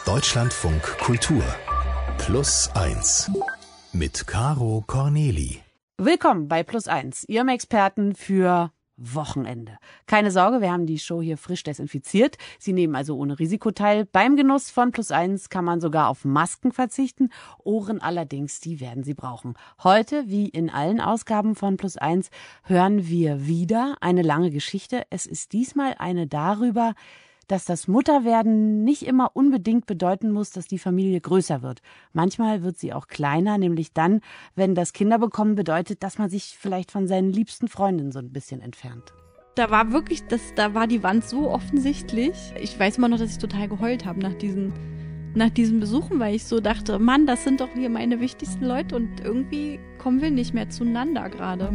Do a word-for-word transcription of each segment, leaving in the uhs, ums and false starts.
Deutschlandfunk Kultur Plus eins mit Caro Corneli. Willkommen bei Plus eins, Ihrem Experten für Wochenende. Keine Sorge, wir haben die Show hier frisch desinfiziert. Sie nehmen also ohne Risiko teil. Beim Genuss von Plus eins kann man sogar auf Masken verzichten. Ohren allerdings, die werden Sie brauchen. Heute, wie in allen Ausgaben von Plus eins, hören wir wieder eine lange Geschichte. Es ist diesmal eine darüber, dass das Mutterwerden nicht immer unbedingt bedeuten muss, dass die Familie größer wird. Manchmal wird sie auch kleiner, nämlich dann, wenn das Kinderbekommen bedeutet, dass man sich vielleicht von seinen liebsten Freundinnen so ein bisschen entfernt. Da war wirklich, das, da war die Wand so offensichtlich. Ich weiß immer noch, dass ich total geheult habe nach diesen, nach diesen Besuchen, weil ich so dachte, Mann, das sind doch hier meine wichtigsten Leute und irgendwie kommen wir nicht mehr zueinander gerade.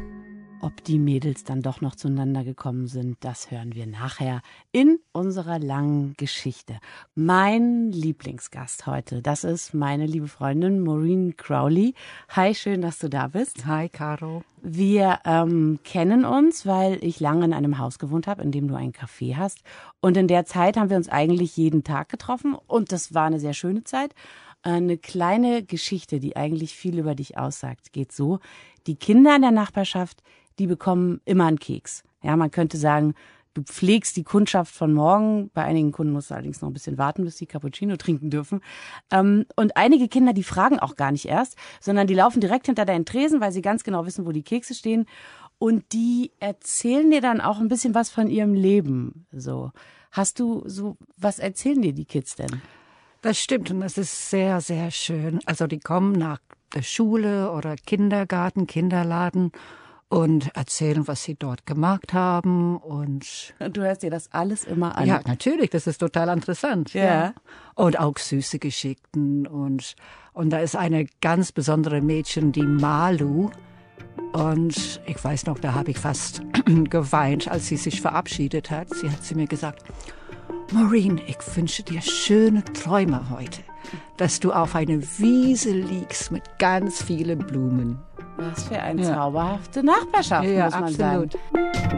Ob die Mädels dann doch noch zueinander gekommen sind, das hören wir nachher in unserer langen Geschichte. Mein Lieblingsgast heute, das ist meine liebe Freundin Maureen Crowley. Hi, schön, dass du da bist. Hi, Caro. Wir ähm, kennen uns, weil ich lange in einem Haus gewohnt habe, in dem du ein Café hast. Und in der Zeit haben wir uns eigentlich jeden Tag getroffen und das war eine sehr schöne Zeit. Eine kleine Geschichte, die eigentlich viel über dich aussagt, geht so. Die Kinder in der Nachbarschaft, die bekommen immer einen Keks. Ja, man könnte sagen, du pflegst die Kundschaft von morgen. Bei einigen Kunden musst du allerdings noch ein bisschen warten, bis die Cappuccino trinken dürfen. Und einige Kinder, die fragen auch gar nicht erst, sondern die laufen direkt hinter deinen Tresen, weil sie ganz genau wissen, wo die Kekse stehen. Und die erzählen dir dann auch ein bisschen was von ihrem Leben. So, hast du so, was erzählen dir die Kids denn? Das stimmt und das ist sehr, sehr schön. Also die kommen nach der Schule oder Kindergarten, Kinderladen und erzählen, was sie dort gemacht haben. Und du hörst dir das alles immer an? Ja, natürlich, das ist total interessant. Ja. ja. Und auch süße Geschichten. Und, und da ist eine ganz besondere Mädchen, die Malu. Und ich weiß noch, da habe ich fast geweint, als sie sich verabschiedet hat. Sie hat zu mir gesagt, Maureen, ich wünsche dir schöne Träume heute, dass du auf einer Wiese liegst mit ganz vielen Blumen. Was für eine ja. zauberhafte Nachbarschaft, ja, muss man absolut. sagen.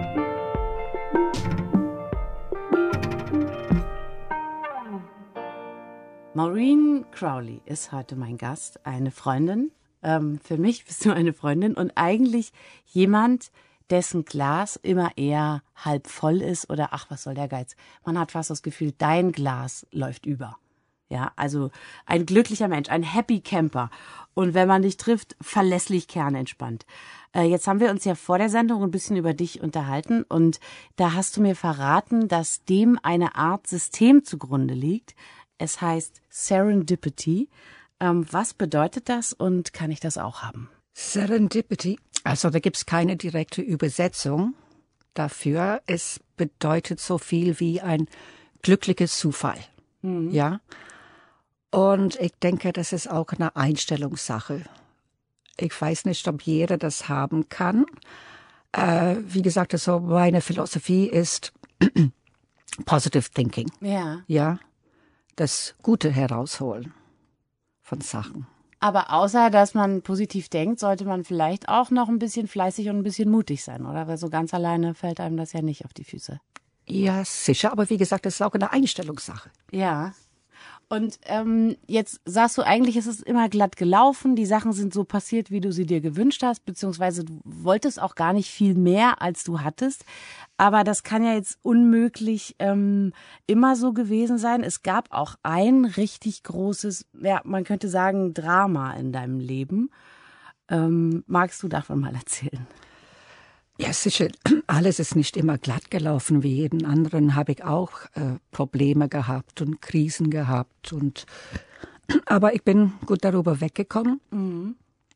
Maureen Crowley ist heute mein Gast, eine Freundin. Ähm, für mich bist du eine Freundin und eigentlich jemand, dessen Glas immer eher halb voll ist oder ach, was soll der Geiz? Man hat fast das Gefühl, dein Glas läuft über. Ja, also ein glücklicher Mensch, ein Happy Camper. Und wenn man dich trifft, verlässlich kernentspannt. Äh, jetzt haben wir uns ja vor der Sendung ein bisschen über dich unterhalten und da hast du mir verraten, dass dem eine Art System zugrunde liegt. Es heißt Serendipity. Ähm, was bedeutet das und kann ich das auch haben? Serendipity, also da gibt's keine direkte Übersetzung dafür. Es bedeutet so viel wie ein glückliches Zufall. Mhm. Ja. Und ich denke, das ist auch eine Einstellungssache. Ich weiß nicht, ob jeder das haben kann. Äh, wie gesagt, also meine Philosophie ist Positive Thinking. Ja. Ja. Das Gute herausholen von Sachen. Aber außer, dass man positiv denkt, sollte man vielleicht auch noch ein bisschen fleißig und ein bisschen mutig sein, oder? Weil so ganz alleine fällt einem das ja nicht auf die Füße. Ja, sicher. Aber wie gesagt, das ist auch eine Einstellungssache. Ja. Und ähm, jetzt sagst du eigentlich, es ist immer glatt gelaufen, die Sachen sind so passiert, wie du sie dir gewünscht hast, beziehungsweise du wolltest auch gar nicht viel mehr, als du hattest. Aber das kann ja jetzt unmöglich ähm, immer so gewesen sein. Es gab auch ein richtig großes, ja, man könnte sagen, Drama in deinem Leben. Ähm, magst du davon mal erzählen? Ja, sicher. Alles ist nicht immer glatt gelaufen. Wie jeden anderen habe ich auch äh, Probleme gehabt und Krisen gehabt. Und aber ich bin gut darüber weggekommen. Mhm.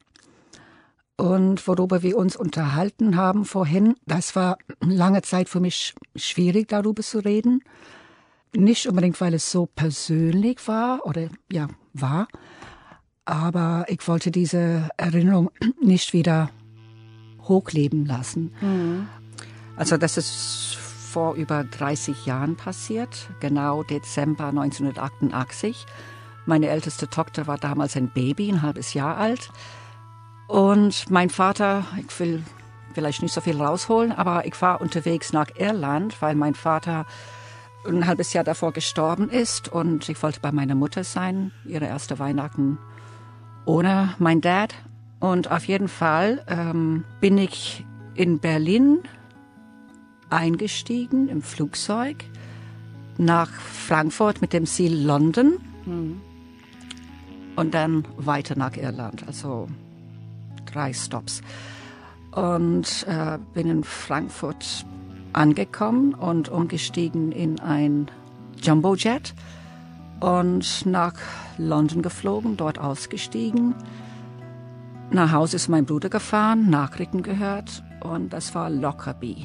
Und worüber wir uns unterhalten haben vorhin, das war lange Zeit für mich schwierig, darüber zu reden. Nicht unbedingt, weil es so persönlich war oder ja war, aber ich wollte diese Erinnerung nicht wieder hochleben lassen. Mhm. Also das ist vor über dreißig Jahren passiert, genau Dezember neunzehnhundertachtundachtzig. Meine älteste Tochter war damals ein Baby, ein halbes Jahr alt. Und mein Vater, ich will vielleicht nicht so viel rausholen, aber ich war unterwegs nach Irland, weil mein Vater ein halbes Jahr davor gestorben ist. Und ich wollte bei meiner Mutter sein, ihre erste Weihnachten ohne mein Dad. Und auf jeden Fall ähm, bin ich in Berlin eingestiegen im Flugzeug nach Frankfurt mit dem Ziel London mhm. und dann weiter nach Irland, also drei Stops. Und äh, bin in Frankfurt angekommen und umgestiegen in ein Jumbojet und nach London geflogen, dort ausgestiegen. Nach Hause ist mein Bruder gefahren, Nachrichten gehört und das war Lockerbie.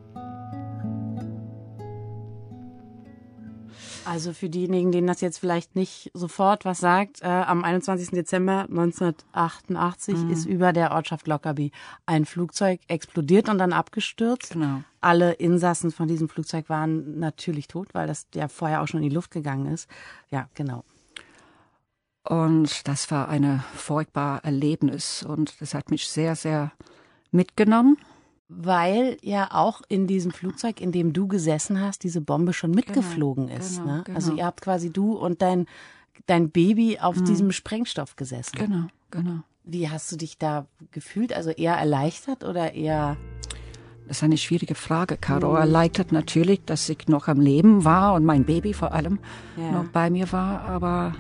Also für diejenigen, denen das jetzt vielleicht nicht sofort was sagt, äh, am einundzwanzigsten Dezember neunzehnhundertachtundachtzig mhm. ist über der Ortschaft Lockerbie ein Flugzeug explodiert und dann abgestürzt. Genau. Alle Insassen von diesem Flugzeug waren natürlich tot, weil das ja vorher auch schon in die Luft gegangen ist. Ja, genau. Und das war ein furchtbares Erlebnis und das hat mich sehr, sehr mitgenommen. Weil ja auch in diesem Flugzeug, in dem du gesessen hast, diese Bombe schon mitgeflogen genau, ist. Genau, ne? genau. Also ihr habt quasi du und dein, dein Baby auf mhm. diesem Sprengstoff gesessen. Genau, genau. Wie hast du dich da gefühlt? Also eher erleichtert oder eher... Das ist eine schwierige Frage, Caro. Mhm. Erleichtert natürlich, dass ich noch am Leben war und mein Baby vor allem ja. noch bei mir war. Aber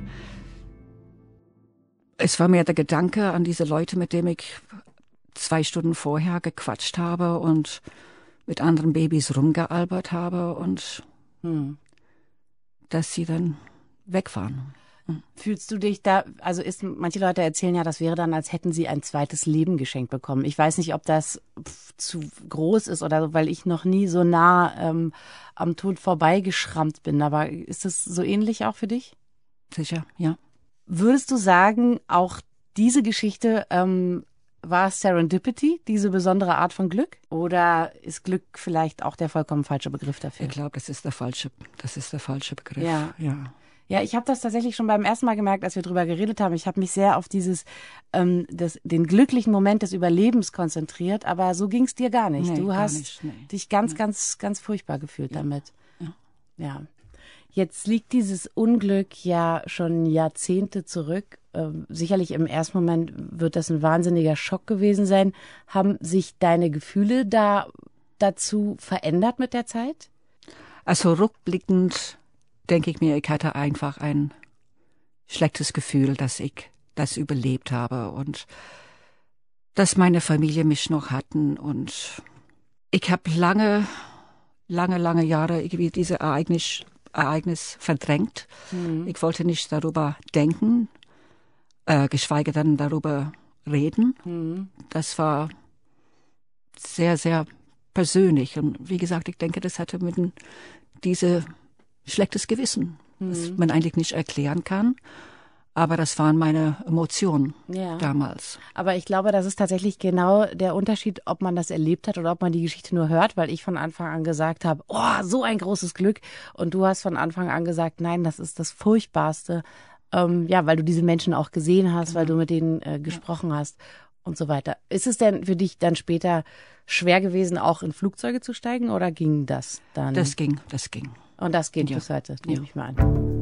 es war mehr der Gedanke an diese Leute, mit denen ich zwei Stunden vorher gequatscht habe und mit anderen Babys rumgealbert habe und hm. dass sie dann weg waren. Hm. Fühlst du dich da, also ist, manche Leute erzählen ja, das wäre dann, als hätten sie ein zweites Leben geschenkt bekommen. Ich weiß nicht, ob das pf, zu groß ist oder so, weil ich noch nie so nah ähm, am Tod vorbeigeschrammt bin, aber ist das so ähnlich auch für dich? Sicher, ja. Würdest du sagen, auch diese Geschichte ähm, war Serendipity, diese besondere Art von Glück? Oder ist Glück vielleicht auch der vollkommen falsche Begriff dafür? Ich glaube, das ist der falsche, das ist der falsche Begriff. Ja, ja. Ja, ich habe das tatsächlich schon beim ersten Mal gemerkt, als wir drüber geredet haben. Ich habe mich sehr auf dieses, ähm, das, den glücklichen Moment des Überlebens konzentriert, aber so ging es dir gar nicht. Nee, du gar hast nicht, nee. dich ganz, nee. ganz, ganz furchtbar gefühlt ja. damit. Ja. ja. Jetzt liegt dieses Unglück ja schon Jahrzehnte zurück. Ähm, sicherlich im ersten Moment wird das ein wahnsinniger Schock gewesen sein. Haben sich deine Gefühle da dazu verändert mit der Zeit? Also rückblickend denke ich mir, ich hatte einfach ein schlechtes Gefühl, dass ich das überlebt habe und dass meine Familie mich noch hatten. Und ich habe lange, lange, lange Jahre irgendwie diese Ereignis Ereignis verdrängt. Mhm. Ich wollte nicht darüber denken, äh, geschweige denn darüber reden. Mhm. Das war sehr, sehr persönlich. Und wie gesagt, ich denke, das hatte mit diesem schlechtes Gewissen, mhm. das man eigentlich nicht erklären kann. Aber das waren meine Emotionen ja. damals. Aber ich glaube, das ist tatsächlich genau der Unterschied, ob man das erlebt hat oder ob man die Geschichte nur hört, weil ich von Anfang an gesagt habe, oh, so ein großes Glück. Und du hast von Anfang an gesagt, nein, das ist das Furchtbarste. Ähm, ja, weil du diese Menschen auch gesehen hast, genau. weil du mit denen äh, gesprochen ja. hast und so weiter. Ist es denn für dich dann später schwer gewesen, auch in Flugzeuge zu steigen oder ging das dann? Das ging, das ging. Und das geht ja. bis heute, nehme ja. ich mal an.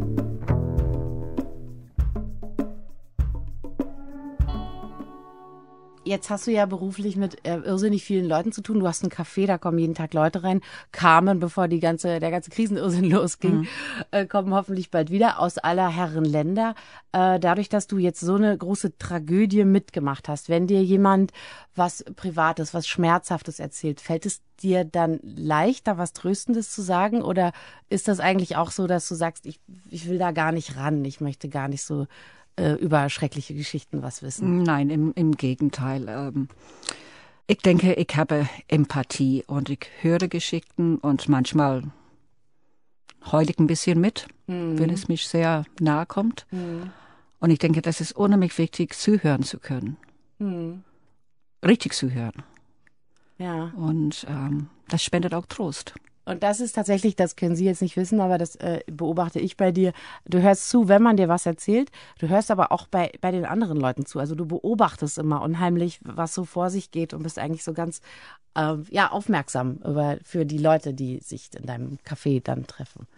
Jetzt hast du ja beruflich mit äh, irrsinnig vielen Leuten zu tun. Du hast ein Café, da kommen jeden Tag Leute rein. Kamen, bevor die ganze, der ganze Krisenirrsinn losging, mhm. äh, kommen hoffentlich bald wieder aus aller Herren Länder. Äh, dadurch, dass du jetzt so eine große Tragödie mitgemacht hast, wenn dir jemand was Privates, was Schmerzhaftes erzählt, fällt es dir dann leichter, was Tröstendes zu sagen? Oder ist das eigentlich auch so, dass du sagst, ich, ich will da gar nicht ran, ich möchte gar nicht so über schreckliche Geschichten was wissen? Nein, im, im Gegenteil. Ähm, ich denke, ich habe Empathie und ich höre Geschichten und manchmal heule ich ein bisschen mit, mhm. wenn es mich sehr nahe kommt. Mhm. Und ich denke, das ist unheimlich wichtig, zuhören zu können. Mhm. Richtig zuhören. Ja. Und ähm, das spendet auch Trost. Und das ist tatsächlich, das können Sie jetzt nicht wissen, aber das äh, beobachte ich bei dir. Du hörst zu, wenn man dir was erzählt. Du hörst aber auch bei, bei den anderen Leuten zu. Also du beobachtest immer unheimlich, was so vor sich geht und bist eigentlich so ganz äh, ja, aufmerksam über, für die Leute, die sich in deinem Café dann treffen.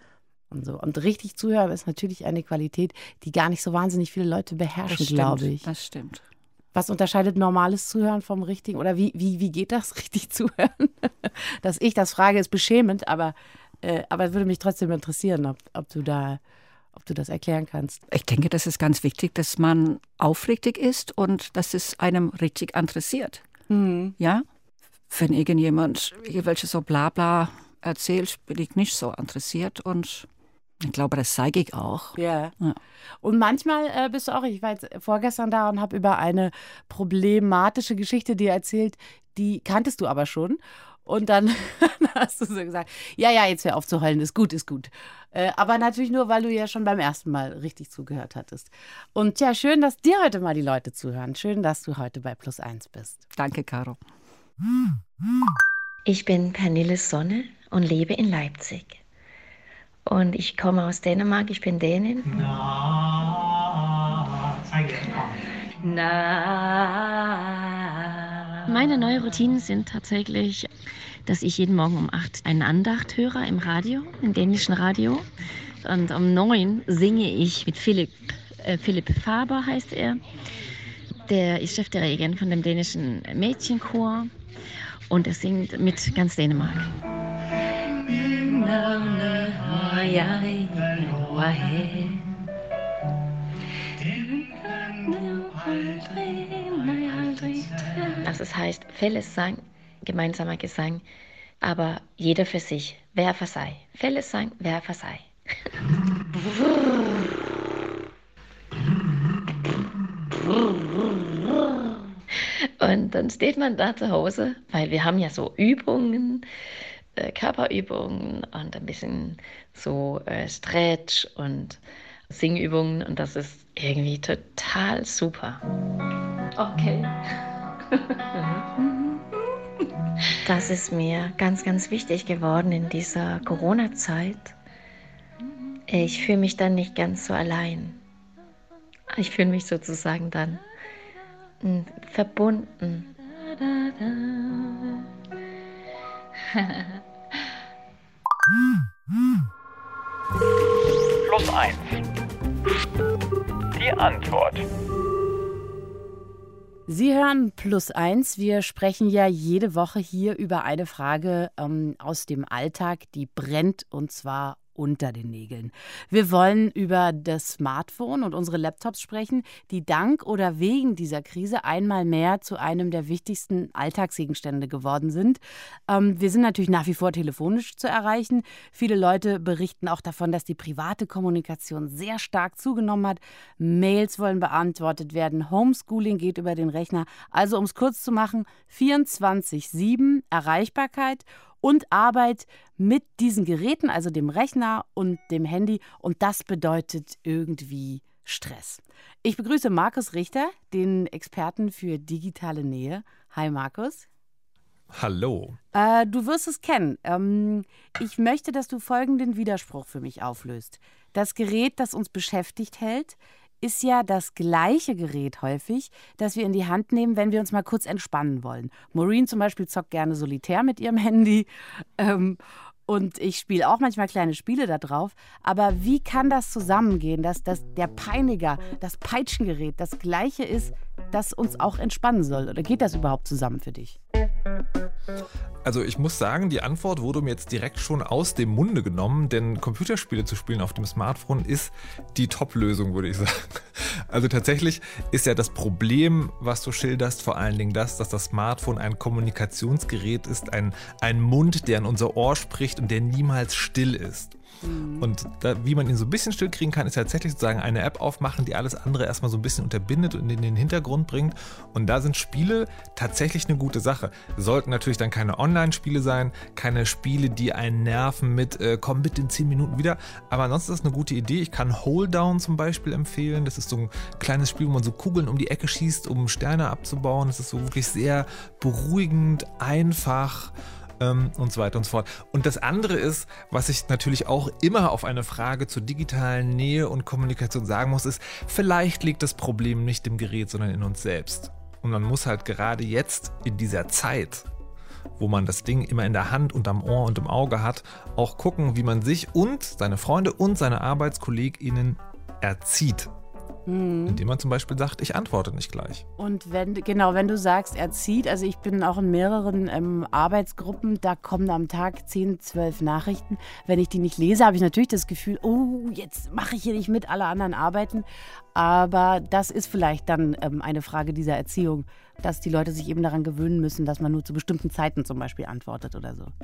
Und so. Und richtig zuhören ist natürlich eine Qualität, die gar nicht so wahnsinnig viele Leute beherrschen, glaube ich. Das stimmt. Was unterscheidet normales Zuhören vom richtigen? Oder wie, wie, wie geht das, richtig zuhören? Dass ich das frage, ist beschämend, aber, äh, aber würde mich trotzdem interessieren, ob, ob, du da, ob du das erklären kannst. Ich denke, das ist ganz wichtig, dass man aufrichtig ist und dass es einem richtig interessiert. Mhm. Ja? Wenn irgendjemand irgendwelche so Blabla erzählt, bin ich nicht so interessiert und ich glaube, das zeige ich auch. Yeah. Ja. Und manchmal äh, bist du auch, ich war jetzt vorgestern da und habe über eine problematische Geschichte dir erzählt, die kanntest du aber schon. Und dann hast du so gesagt, ja, ja, jetzt hör auf zu heulen, ist gut, ist gut. Äh, aber natürlich nur, weil du ja schon beim ersten Mal richtig zugehört hattest. Und ja, schön, dass dir heute mal die Leute zuhören. Schön, dass du heute bei Plus eins bist. Danke, Caro. Ich bin Pernille Sonne und lebe in Leipzig. Und ich komme aus Dänemark, ich bin Dänin. Na, Na. Meine neuen Routinen sind tatsächlich, dass ich jeden Morgen um acht eine Andacht höre im Radio, im dänischen Radio. Und um neun singe ich mit Philipp, äh, Philipp Faber heißt er. Der ist Chefdirigent von dem dänischen Mädchenchor. Und er singt mit ganz Dänemark. Also es heißt Fællessang, gemeinsamer Gesang, aber jeder für sich, hver for sig. Fællessang, hver for sig. Und dann steht man da zu Hause, weil wir haben ja so Übungen, äh, Körperübungen und ein bisschen so äh, Stretch und Singübungen und das ist irgendwie total super. Okay. Das ist mir ganz, ganz wichtig geworden in dieser Corona-Zeit. Ich fühle mich dann nicht ganz so allein. Ich fühle mich sozusagen dann verbunden. Plus eins. Die Antwort. Sie hören Plus eins. Wir sprechen ja jede Woche hier über eine Frage ähm, aus dem Alltag, die brennt und zwar unter den Nägeln. Wir wollen über das Smartphone und unsere Laptops sprechen, die dank oder wegen dieser Krise einmal mehr zu einem der wichtigsten Alltagsgegenstände geworden sind. Ähm, wir sind natürlich nach wie vor telefonisch zu erreichen. Viele Leute berichten auch davon, dass die private Kommunikation sehr stark zugenommen hat. Mails wollen beantwortet werden. Homeschooling geht über den Rechner. Also um es kurz zu machen, vierundzwanzig sieben Erreichbarkeit und Arbeit mit diesen Geräten, also dem Rechner und dem Handy. Und das bedeutet irgendwie Stress. Ich begrüße Markus Richter, den Experten für digitale Nähe. Hi Markus. Hallo. Äh, du wirst es kennen. Ähm, ich möchte, dass du folgenden Widerspruch für mich auflöst. Das Gerät, das uns beschäftigt hält, ist ja das gleiche Gerät häufig, das wir in die Hand nehmen, wenn wir uns mal kurz entspannen wollen. Maureen zum Beispiel zockt gerne Solitär mit ihrem Handy ähm, und ich spiele auch manchmal kleine Spiele da drauf. Aber wie kann das zusammengehen, dass, dass der Peiniger, das Peitschengerät das gleiche ist, das uns auch entspannen soll? Oder geht das überhaupt zusammen für dich? Also ich muss sagen, die Antwort wurde mir jetzt direkt schon aus dem Munde genommen, denn Computerspiele zu spielen auf dem Smartphone ist die Top-Lösung, würde ich sagen. Also tatsächlich ist ja das Problem, was du schilderst, vor allen Dingen das, dass das Smartphone ein Kommunikationsgerät ist, ein, ein Mund, der in unser Ohr spricht und der niemals still ist. Und da, wie man ihn so ein bisschen still kriegen kann, ist tatsächlich sozusagen eine App aufmachen, die alles andere erstmal so ein bisschen unterbindet und in den Hintergrund bringt. Und da sind Spiele tatsächlich eine gute Sache. Sollten natürlich dann keine Online-Spiele sein, keine Spiele, die einen nerven mit, äh, komm bitte in zehn Minuten wieder. Aber ansonsten ist das eine gute Idee. Ich kann Hold Down zum Beispiel empfehlen. Das ist so ein kleines Spiel, wo man so Kugeln um die Ecke schießt, um Sterne abzubauen. Das ist so wirklich sehr beruhigend, einfach. Und so weiter und so fort. Und das andere ist, was ich natürlich auch immer auf eine Frage zur digitalen Nähe und Kommunikation sagen muss, ist, vielleicht liegt das Problem nicht im Gerät, sondern in uns selbst. Und man muss halt gerade jetzt in dieser Zeit wo man das Ding immer in der Hand und am Ohr und im Auge hat, auch gucken, wie man sich und seine Freunde und seine ArbeitskollegInnen erzieht. Mhm. Indem man zum Beispiel sagt, ich antworte nicht gleich. Und wenn, genau, wenn du sagst, erzieht, also ich bin auch in mehreren ähm, Arbeitsgruppen, da kommen am Tag zehn, zwölf Nachrichten. Wenn ich die nicht lese, habe ich natürlich das Gefühl, oh, jetzt mache ich hier nicht mit, alle anderen arbeiten. Aber das ist vielleicht dann ähm, eine Frage dieser Erziehung, dass die Leute sich eben daran gewöhnen müssen, dass man nur zu bestimmten Zeiten zum Beispiel antwortet oder so.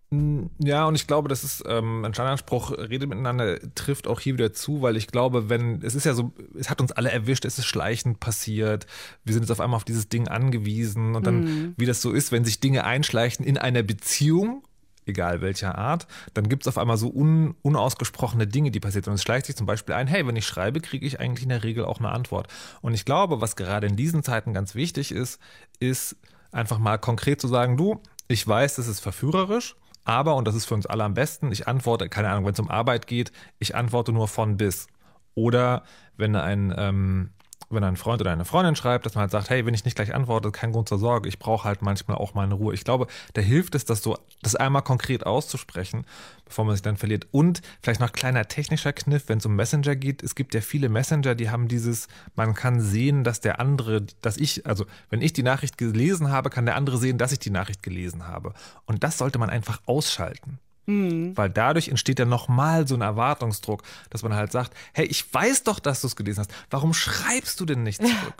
Ja, und ich glaube, das ist ähm, ein Standardspruch, redet miteinander, trifft auch hier wieder zu, weil ich glaube, wenn, es ist ja so, es hat uns alle erwischt, es ist schleichend passiert, wir sind jetzt auf einmal auf dieses Ding angewiesen und dann, mhm. wie das so ist, wenn sich Dinge einschleichen in einer Beziehung, egal welcher Art, dann gibt es auf einmal so un, unausgesprochene Dinge, die passieren. Und es schleicht sich zum Beispiel ein, hey, wenn ich schreibe, kriege ich eigentlich in der Regel auch eine Antwort. Und ich glaube, was gerade in diesen Zeiten ganz wichtig ist, ist einfach mal konkret zu sagen, du, ich weiß, das ist verführerisch, aber, und das ist für uns alle am besten, ich antworte, keine Ahnung, wenn es um Arbeit geht, ich antworte nur von bis. Oder wenn ein, ähm, wenn ein Freund oder eine Freundin schreibt, dass man halt sagt, hey, wenn ich nicht gleich antworte, kein Grund zur Sorge, ich brauche halt manchmal auch meine Ruhe. Ich glaube, da hilft es, das so, das einmal konkret auszusprechen, bevor man sich dann verliert. Und vielleicht noch kleiner technischer Kniff, wenn es um Messenger geht, es gibt ja viele Messenger, die haben dieses, man kann sehen, dass der andere, dass ich, also wenn ich die Nachricht gelesen habe, kann der andere sehen, dass ich die Nachricht gelesen habe. Und das sollte man einfach ausschalten. Mhm. Weil dadurch entsteht ja nochmal so ein Erwartungsdruck, dass man halt sagt, hey, ich weiß doch, dass du es gelesen hast. Warum schreibst du denn nicht zurück?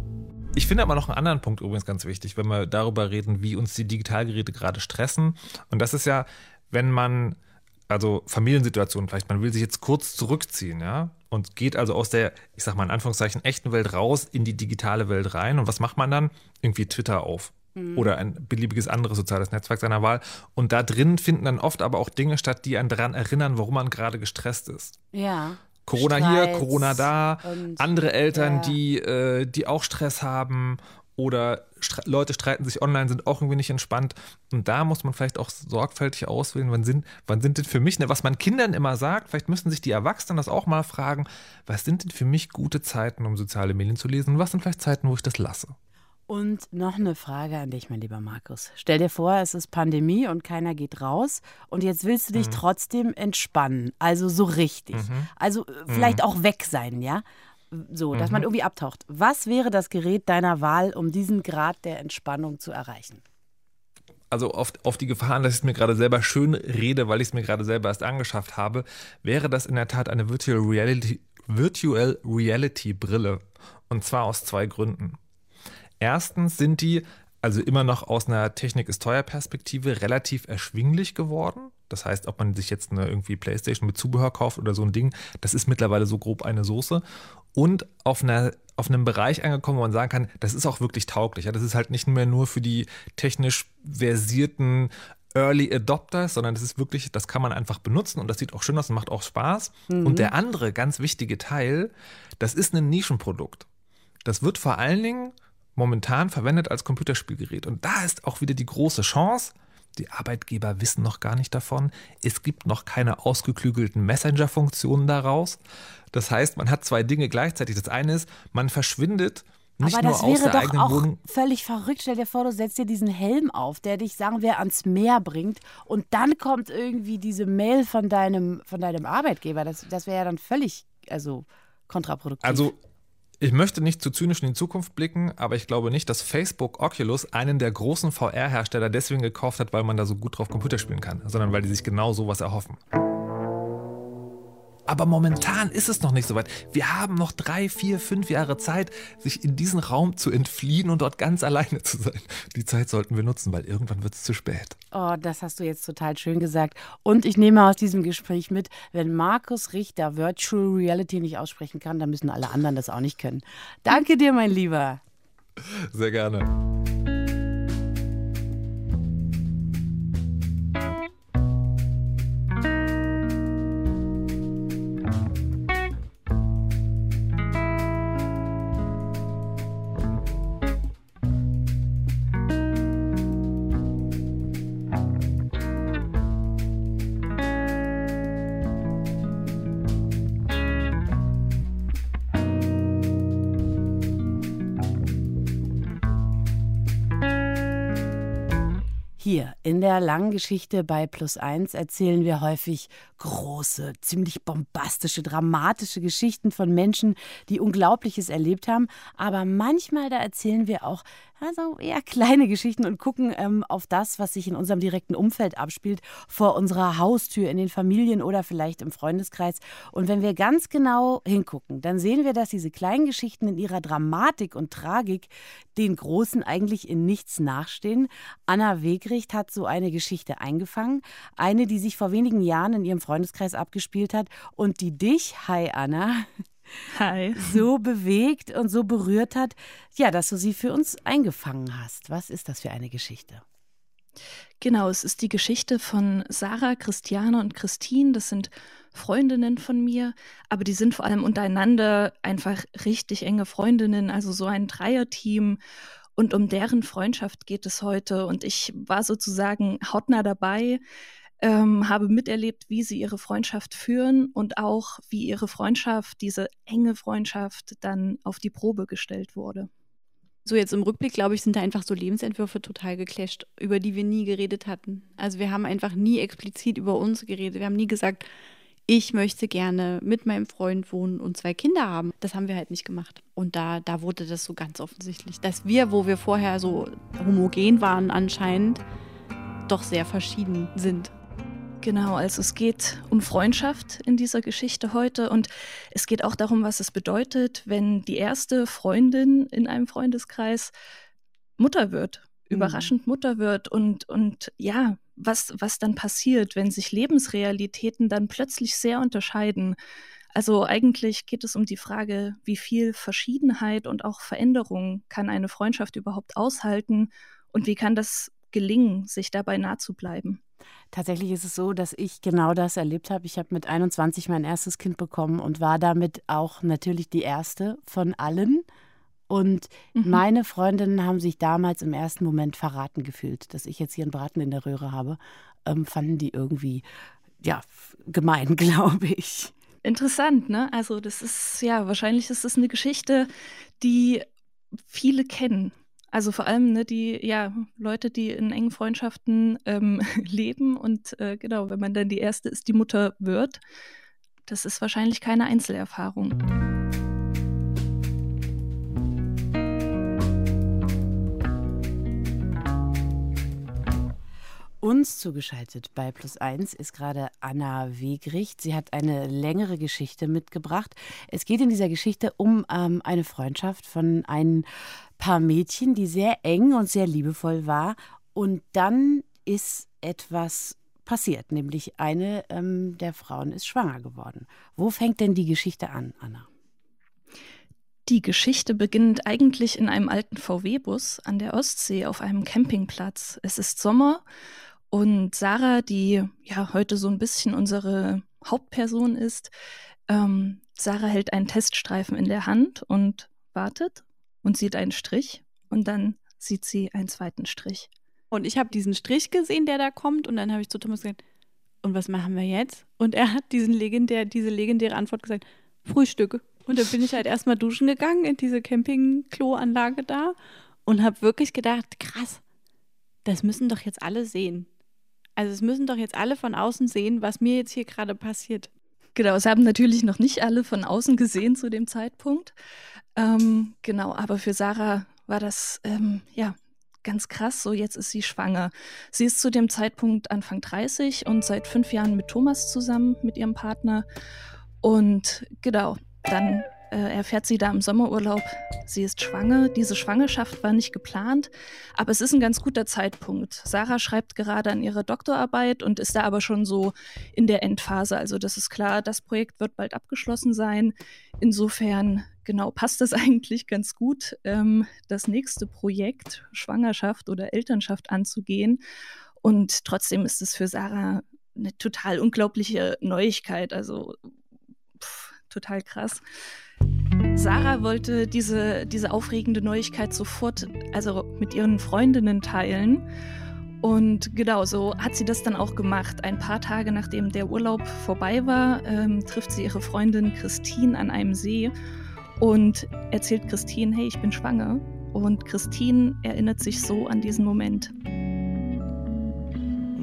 Ich finde aber noch einen anderen Punkt übrigens ganz wichtig, wenn wir darüber reden, wie uns die Digitalgeräte gerade stressen. Und das ist ja, wenn man, also Familiensituationen vielleicht, man will sich jetzt kurz zurückziehen, ja, und geht also aus der, ich sag mal in Anführungszeichen, echten Welt raus in die digitale Welt rein. Und was macht man dann? Irgendwie Twitter auf. Oder ein beliebiges anderes soziales Netzwerk seiner Wahl. Und da drin finden dann oft aber auch Dinge statt, die einen daran erinnern, warum man gerade gestresst ist. Ja. Corona Streits hier, Corona da, andere Eltern, ja. die, äh, die auch Stress haben oder stre- Leute streiten sich online, sind auch irgendwie nicht entspannt. Und da muss man vielleicht auch sorgfältig auswählen, wann sind, wann sind denn für mich, ne, was man Kindern immer sagt, vielleicht müssen sich die Erwachsenen das auch mal fragen, was sind denn für mich gute Zeiten, um soziale Medien zu lesen und was sind vielleicht Zeiten, wo ich das lasse? Und noch eine Frage an dich, mein lieber Markus. Stell dir vor, es ist Pandemie und keiner geht raus und jetzt willst du dich mhm. trotzdem entspannen, also so richtig. Mhm. Also vielleicht mhm. auch weg sein, ja? So, dass mhm. man irgendwie abtaucht. Was wäre das Gerät deiner Wahl, um diesen Grad der Entspannung zu erreichen? Also auf, auf die Gefahren, dass ich es mir gerade selber schön rede, weil ich es mir gerade selber erst angeschafft habe, wäre das in der Tat eine Virtual Reality, Virtual Reality Brille. Und zwar aus zwei Gründen. Erstens sind die, also immer noch aus einer Technik-ist-teuer-Perspektive, relativ erschwinglich geworden. Das heißt, ob man sich jetzt eine irgendwie Playstation mit Zubehör kauft oder so ein Ding, das ist mittlerweile so grob eine Soße. Und auf, einer, auf einem Bereich angekommen, wo man sagen kann, das ist auch wirklich tauglich. Ja? Das ist halt nicht mehr nur für die technisch versierten Early Adopters, sondern das ist wirklich, das kann man einfach benutzen und das sieht auch schön aus und macht auch Spaß. Mhm. Und der andere ganz wichtige Teil, das ist ein Nischenprodukt. Das wird vor allen Dingen momentan verwendet als Computerspielgerät. Und da ist auch wieder die große Chance, die Arbeitgeber wissen noch gar nicht davon, es gibt noch keine ausgeklügelten Messenger-Funktionen daraus. Das heißt, man hat zwei Dinge gleichzeitig. Das eine ist, man verschwindet nicht Aber nur das aus wäre der doch eigenen auch Wohnung. völlig verrückt. Stell dir vor, du setzt dir diesen Helm auf, der dich, sagen wir, ans Meer bringt und dann kommt irgendwie diese Mail von deinem, von deinem Arbeitgeber. Das, das wäre ja dann völlig, also kontraproduktiv. Also ich möchte nicht zu zynisch in die Zukunft blicken, aber ich glaube nicht, dass Facebook Oculus einen der großen V R-Hersteller deswegen gekauft hat, weil man da so gut drauf Computer spielen kann, sondern weil die sich genau sowas erhoffen. Aber momentan ist es noch nicht so weit. Wir haben noch drei, vier, fünf Jahre Zeit, sich in diesen Raum zu entfliehen und dort ganz alleine zu sein. Die Zeit sollten wir nutzen, weil irgendwann wird es zu spät. Oh, das hast du jetzt total schön gesagt. Und ich nehme aus diesem Gespräch mit, wenn Markus Richter Virtual Reality nicht aussprechen kann, dann müssen alle anderen das auch nicht können. Danke dir, mein Lieber. Sehr gerne. Hier in der langen Geschichte bei Plus eins erzählen wir häufig große, ziemlich bombastische, dramatische Geschichten von Menschen, die Unglaubliches erlebt haben. Aber manchmal, da erzählen wir auch also eher kleine Geschichten und gucken ähm, auf das, was sich in unserem direkten Umfeld abspielt, vor unserer Haustür, in den Familien oder vielleicht im Freundeskreis. Und wenn wir ganz genau hingucken, dann sehen wir, dass diese kleinen Geschichten in ihrer Dramatik und Tragik den großen eigentlich in nichts nachstehen. Anna Wegricht hat so eine Geschichte eingefangen, eine, die sich vor wenigen Jahren in ihrem Freundeskreis abgespielt hat und die dich, hi Anna, Hi. so bewegt und so berührt hat, ja, dass du sie für uns eingefangen hast. Was ist das für eine Geschichte? Genau, es ist die Geschichte von Sarah, Christiane und Christine. Das sind Freundinnen von mir, aber die sind vor allem untereinander einfach richtig enge Freundinnen, also so ein Dreierteam. Und um deren Freundschaft geht es heute. Und ich war sozusagen hautnah dabei, ähm, habe miterlebt, wie sie ihre Freundschaft führen und auch, wie ihre Freundschaft, diese enge Freundschaft, dann auf die Probe gestellt wurde. So jetzt im Rückblick, glaube ich, sind da einfach so Lebensentwürfe total geclasht, über die wir nie geredet hatten. Also wir haben einfach nie explizit über uns geredet. Wir haben nie gesagt, ich möchte gerne mit meinem Freund wohnen und zwei Kinder haben. Das haben wir halt nicht gemacht. Und da, da wurde das so ganz offensichtlich, dass wir, wo wir vorher so homogen waren anscheinend, doch sehr verschieden sind. Genau, also es geht um Freundschaft in dieser Geschichte heute und es geht auch darum, was es bedeutet, wenn die erste Freundin in einem Freundeskreis Mutter wird, mhm. überraschend Mutter wird und, und ja, was, was dann passiert, wenn sich Lebensrealitäten dann plötzlich sehr unterscheiden. Also eigentlich geht es um die Frage, wie viel Verschiedenheit und auch Veränderung kann eine Freundschaft überhaupt aushalten und wie kann das gelingen, sich dabei nah zu bleiben. Tatsächlich ist es so, dass ich genau das erlebt habe. Ich habe mit einundzwanzig mein erstes Kind bekommen und war damit auch natürlich die erste von allen. Und mhm. meine Freundinnen haben sich damals im ersten Moment verraten gefühlt, dass ich jetzt hier einen Braten in der Röhre habe. Ähm, fanden die irgendwie, ja, gemein, glaube ich. Interessant, ne? Also das ist, ja, wahrscheinlich ist das eine Geschichte, die viele kennen. Also vor allem ne, die ja, Leute, die in engen Freundschaften ähm, leben und äh, genau, wenn man dann die Erste ist, die Mutter wird, das ist wahrscheinlich keine Einzelerfahrung. Uns zugeschaltet bei Plus eins ist gerade Anna Wegricht. Sie hat eine längere Geschichte mitgebracht. Es geht in dieser Geschichte um ähm, eine Freundschaft von ein paar Mädchen, die sehr eng und sehr liebevoll war. Und dann ist etwas passiert, nämlich eine ähm, der Frauen ist schwanger geworden. Wo fängt denn die Geschichte an, Anna? Die Geschichte beginnt eigentlich in einem alten V W-Bus an der Ostsee auf einem Campingplatz. Es ist Sommer. Und Sarah, die ja heute so ein bisschen unsere Hauptperson ist, ähm, Sarah hält einen Teststreifen in der Hand und wartet und sieht einen Strich und dann sieht sie einen zweiten Strich. Und ich habe diesen Strich gesehen, der da kommt und dann habe ich zu Thomas gesagt, und was machen wir jetzt? Und er hat diesen legendär, diese legendäre Antwort gesagt, Frühstück. Und dann bin ich halt erstmal duschen gegangen in diese Camping-Klo-Anlage da und habe wirklich gedacht, krass, das müssen doch jetzt alle sehen. Also es müssen doch jetzt alle von außen sehen, was mir jetzt hier gerade passiert. Genau, es haben natürlich noch nicht alle von außen gesehen zu dem Zeitpunkt. Ähm, genau, aber für Sarah war das ähm, ja ganz krass. So, jetzt ist sie schwanger. Sie ist zu dem Zeitpunkt Anfang dreißig und seit fünf Jahren mit Thomas zusammen, mit ihrem Partner. Und genau, dann äh, erfährt sie da im Sommerurlaub, sie ist schwanger. Diese Schwangerschaft war nicht geplant, aber es ist ein ganz guter Zeitpunkt. Sarah schreibt gerade an ihrer Doktorarbeit und ist da aber schon so in der Endphase. Also das ist klar, das Projekt wird bald abgeschlossen sein. Insofern, genau, passt das eigentlich ganz gut, ähm, das nächste Projekt, Schwangerschaft oder Elternschaft anzugehen. Und trotzdem ist es für Sarah eine total unglaubliche Neuigkeit. Also pff, total krass. Sarah wollte diese, diese aufregende Neuigkeit sofort, also mit ihren Freundinnen teilen. Und genau so hat sie das dann auch gemacht. Ein paar Tage nachdem der Urlaub vorbei war, ähm, trifft sie ihre Freundin Christine an einem See und erzählt Christine, hey, ich bin schwanger. Und Christine erinnert sich so an diesen Moment.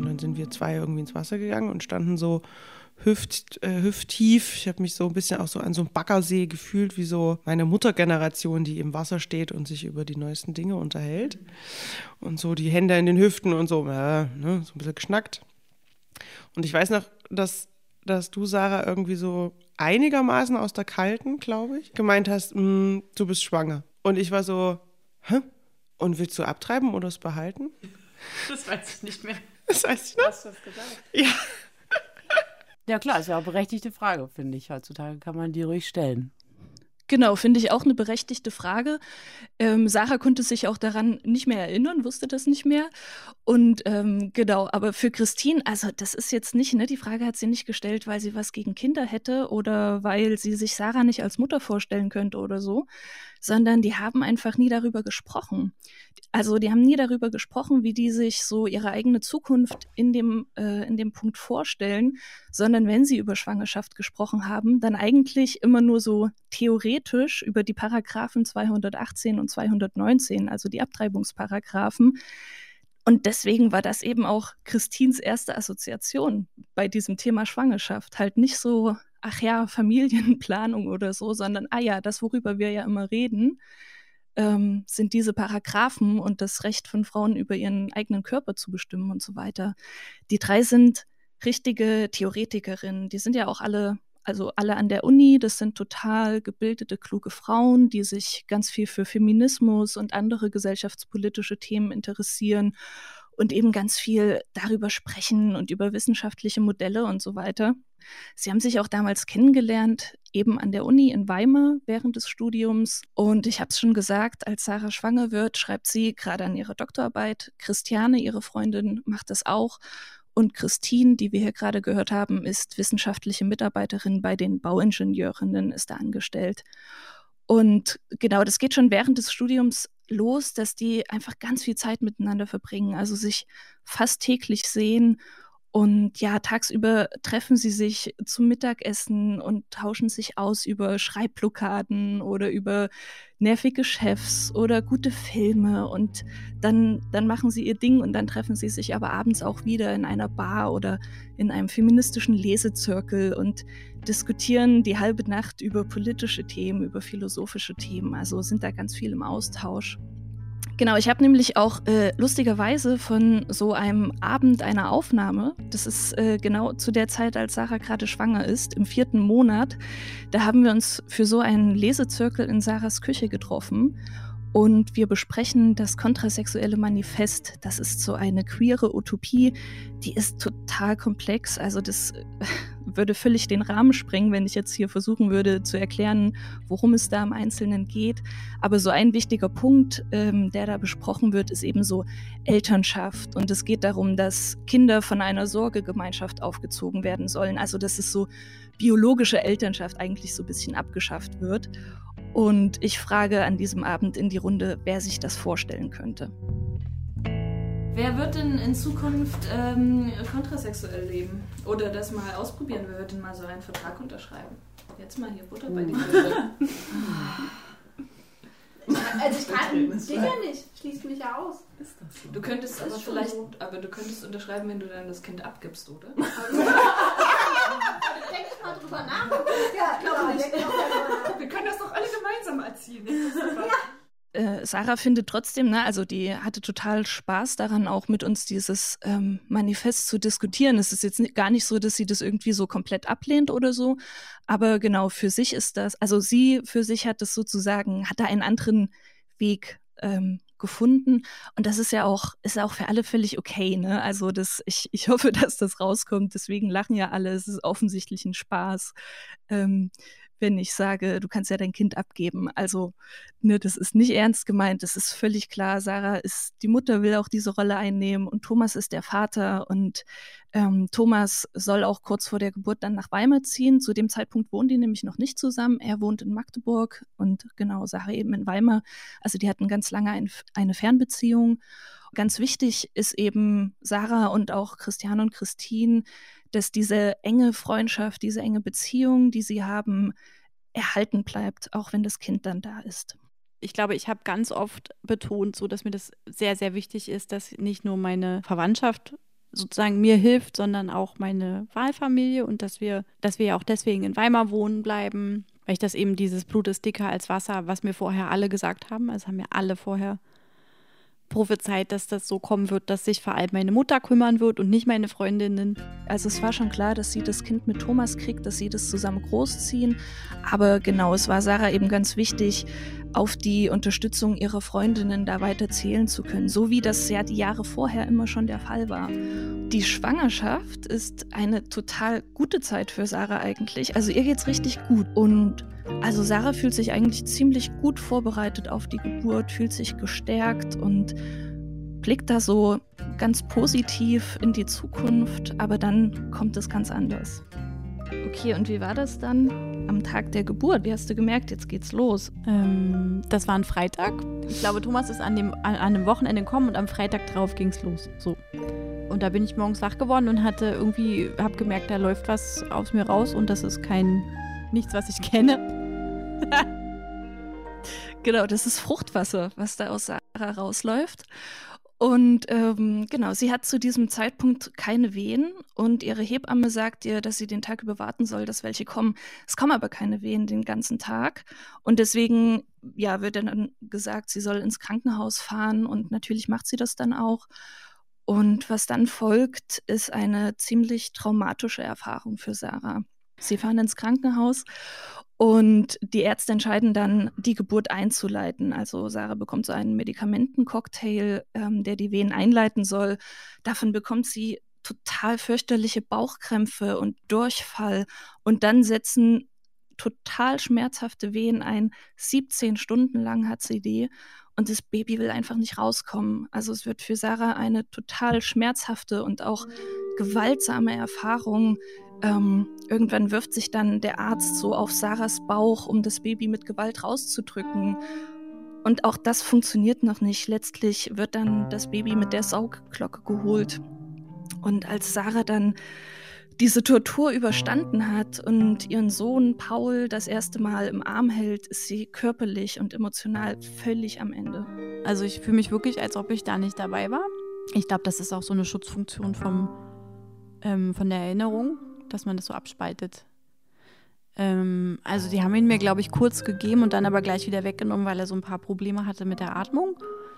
Und dann sind wir zwei irgendwie ins Wasser gegangen und standen so hüft, äh, hüfttief. Ich habe mich so ein bisschen auch so an so einem Baggersee gefühlt, wie so meine Muttergeneration, die im Wasser steht und sich über die neuesten Dinge unterhält. Und so die Hände in den Hüften und so, äh, ne, so ein bisschen geschnackt. Und ich weiß noch, dass, dass du, Sarah, irgendwie so einigermaßen aus der Kalten, glaube ich, gemeint hast, du bist schwanger. Und ich war so, hä? Und willst du abtreiben oder es behalten? Das weiß ich nicht mehr. Das weiß ich noch. Hast du das gesagt? Ja. Ja klar, ist ja auch eine berechtigte Frage, finde ich. Heutzutage kann man die ruhig stellen. Genau, finde ich auch eine berechtigte Frage. Ähm, Sarah konnte sich auch daran nicht mehr erinnern, wusste das nicht mehr. Und ähm, genau, aber für Christine, also das ist jetzt nicht, ne, die Frage hat sie nicht gestellt, weil sie was gegen Kinder hätte oder weil sie sich Sarah nicht als Mutter vorstellen könnte oder so, sondern die haben einfach nie darüber gesprochen. Also die haben nie darüber gesprochen, wie die sich so ihre eigene Zukunft in dem, äh, in dem Punkt vorstellen, sondern wenn sie über Schwangerschaft gesprochen haben, dann eigentlich immer nur so theoretisch über die Paragraphen zweihundertachtzehn und zweihundertneunzehn, also die Abtreibungsparagraphen. Und deswegen war das eben auch Christines erste Assoziation bei diesem Thema Schwangerschaft. Halt nicht so, ach ja, Familienplanung oder so, sondern, ah ja, das, worüber wir ja immer reden, ähm, sind diese Paragraphen und das Recht von Frauen über ihren eigenen Körper zu bestimmen und so weiter. Die drei sind richtige Theoretikerinnen. Die sind ja auch alle, also alle an der Uni. Das sind total gebildete, kluge Frauen, die sich ganz viel für Feminismus und andere gesellschaftspolitische Themen interessieren und eben ganz viel darüber sprechen und über wissenschaftliche Modelle und so weiter. Sie haben sich auch damals kennengelernt, eben an der Uni in Weimar während des Studiums. Und ich habe es schon gesagt, als Sarah schwanger wird, schreibt sie gerade an ihrer Doktorarbeit. Christiane, ihre Freundin, macht das auch. Und Christine, die wir hier gerade gehört haben, ist wissenschaftliche Mitarbeiterin bei den Bauingenieurinnen, ist da angestellt. Und genau, das geht schon während des Studiums los, dass die einfach ganz viel Zeit miteinander verbringen, also sich fast täglich sehen. Und ja, tagsüber treffen sie sich zum Mittagessen und tauschen sich aus über Schreibblockaden oder über nervige Chefs oder gute Filme. Und dann, dann machen sie ihr Ding und dann treffen sie sich aber abends auch wieder in einer Bar oder in einem feministischen Lesezirkel und diskutieren die halbe Nacht über politische Themen, über philosophische Themen. Also sind da ganz viel im Austausch. Genau, ich habe nämlich auch äh, lustigerweise von so einem Abend einer Aufnahme, das ist äh, genau zu der Zeit, als Sarah gerade schwanger ist, im vierten Monat, da haben wir uns für so einen Lesezirkel in Sarahs Küche getroffen und wir besprechen das kontrasexuelle Manifest. Das ist so eine queere Utopie, die ist total komplex, also das äh, würde völlig den Rahmen sprengen, wenn ich jetzt hier versuchen würde zu erklären, worum es da im Einzelnen geht. Aber so ein wichtiger Punkt, ähm, der da besprochen wird, ist eben so Elternschaft. Und es geht darum, dass Kinder von einer Sorgegemeinschaft aufgezogen werden sollen. Also dass es so biologische Elternschaft eigentlich so ein bisschen abgeschafft wird. Und ich frage an diesem Abend in die Runde, wer sich das vorstellen könnte. Wer wird denn in Zukunft ähm, kontrasexuell leben? Oder das mal ausprobieren? Wer wird denn mal so einen Vertrag unterschreiben? Jetzt mal hier Butter bei die Fische. Also ich kann sicher nicht. Schließt mich ja aus. Ist das so? Du könntest aber vielleicht, so. aber du könntest unterschreiben, wenn du dann das Kind abgibst, oder? Denke ich mal drüber nach. Ja, glaube ich. Wir können das doch alle gemeinsam erziehen. Ja. Äh, Sarah findet trotzdem, ne, also die hatte total Spaß daran, auch mit uns dieses ähm, Manifest zu diskutieren. Es ist jetzt nicht, gar nicht so, dass sie das irgendwie so komplett ablehnt oder so, aber genau, für sich ist das, also sie für sich hat das sozusagen, hat da einen anderen Weg ähm, gefunden und das ist ja auch, ist auch für alle völlig okay, ne, also das, ich, ich hoffe, dass das rauskommt, deswegen lachen ja alle, es ist offensichtlich ein Spaß, ähm, wenn ich sage, du kannst ja dein Kind abgeben. Also, ne, das ist nicht ernst gemeint, das ist völlig klar. Sarah ist, die Mutter will auch diese Rolle einnehmen und Thomas ist der Vater und ähm, Thomas soll auch kurz vor der Geburt dann nach Weimar ziehen. Zu dem Zeitpunkt wohnen die nämlich noch nicht zusammen. Er wohnt in Magdeburg und genau, Sarah eben in Weimar. Also die hatten ganz lange ein, eine Fernbeziehung. Ganz wichtig ist eben Sarah und auch Christiane und Christine, dass diese enge Freundschaft, diese enge Beziehung, die sie haben, erhalten bleibt, auch wenn das Kind dann da ist. Ich glaube, ich habe ganz oft betont, so dass mir das sehr, sehr wichtig ist, dass nicht nur meine Verwandtschaft sozusagen mir hilft, sondern auch meine Wahlfamilie und dass wir, dass wir ja auch deswegen in Weimar wohnen bleiben, weil ich das eben dieses Blut ist dicker als Wasser, was mir vorher alle gesagt haben, also haben mir alle vorher prophezeit, dass das so kommen wird, dass sich vor allem meine Mutter kümmern wird und nicht meine Freundinnen. Also es war schon klar, dass sie das Kind mit Thomas kriegt, dass sie das zusammen großziehen. Aber genau, es war Sarah eben ganz wichtig, auf die Unterstützung ihrer Freundinnen da weiter zählen zu können. So wie das ja die Jahre vorher immer schon der Fall war. Die Schwangerschaft ist eine total gute Zeit für Sarah eigentlich. Also ihr geht's richtig gut. Und also Sarah fühlt sich eigentlich ziemlich gut vorbereitet auf die Geburt, fühlt sich gestärkt und blickt da so ganz positiv in die Zukunft, aber dann kommt es ganz anders. Okay, und wie war das dann am Tag der Geburt? Wie hast du gemerkt, jetzt geht's los? Ähm, das war ein Freitag. Ich glaube, Thomas ist an dem, an, an dem Wochenende gekommen und am Freitag drauf ging's los. So. Und da bin ich morgens wach geworden und hatte irgendwie, hab gemerkt, da läuft was aus mir raus und das ist kein, nichts, was ich kenne. Genau, das ist Fruchtwasser, was da aus Sarah rausläuft. Und ähm, genau, sie hat zu diesem Zeitpunkt keine Wehen und ihre Hebamme sagt ihr, dass sie den Tag über warten soll, dass welche kommen. Es kommen aber keine Wehen den ganzen Tag und deswegen ja, wird dann gesagt, sie soll ins Krankenhaus fahren und natürlich macht sie das dann auch. Und was dann folgt, ist eine ziemlich traumatische Erfahrung für Sarah. Sie fahren ins Krankenhaus und die Ärzte entscheiden dann, die Geburt einzuleiten. Also Sarah bekommt so einen Medikamentencocktail, ähm, der die Wehen einleiten soll. Davon bekommt sie total fürchterliche Bauchkrämpfe und Durchfall. Und dann setzen total schmerzhafte Wehen ein. siebzehn Stunden lang hat sie die. Und das Baby will einfach nicht rauskommen. Also es wird für Sarah eine total schmerzhafte und auch gewaltsame Erfahrung. Ähm, irgendwann wirft sich dann der Arzt so auf Sarahs Bauch, um das Baby mit Gewalt rauszudrücken. Und auch das funktioniert noch nicht. Letztlich wird dann das Baby mit der Saugglocke geholt. Und als Sarah dann diese Tortur überstanden hat und ihren Sohn Paul das erste Mal im Arm hält, ist sie körperlich und emotional völlig am Ende. Also ich fühle mich wirklich, als ob ich da nicht dabei war. Ich glaube, das ist auch so eine Schutzfunktion vom, ähm, von der Erinnerung, dass man das so abspaltet. Ähm, also die haben ihn mir, glaube ich, kurz gegeben und dann aber gleich wieder weggenommen, weil er so ein paar Probleme hatte mit der Atmung.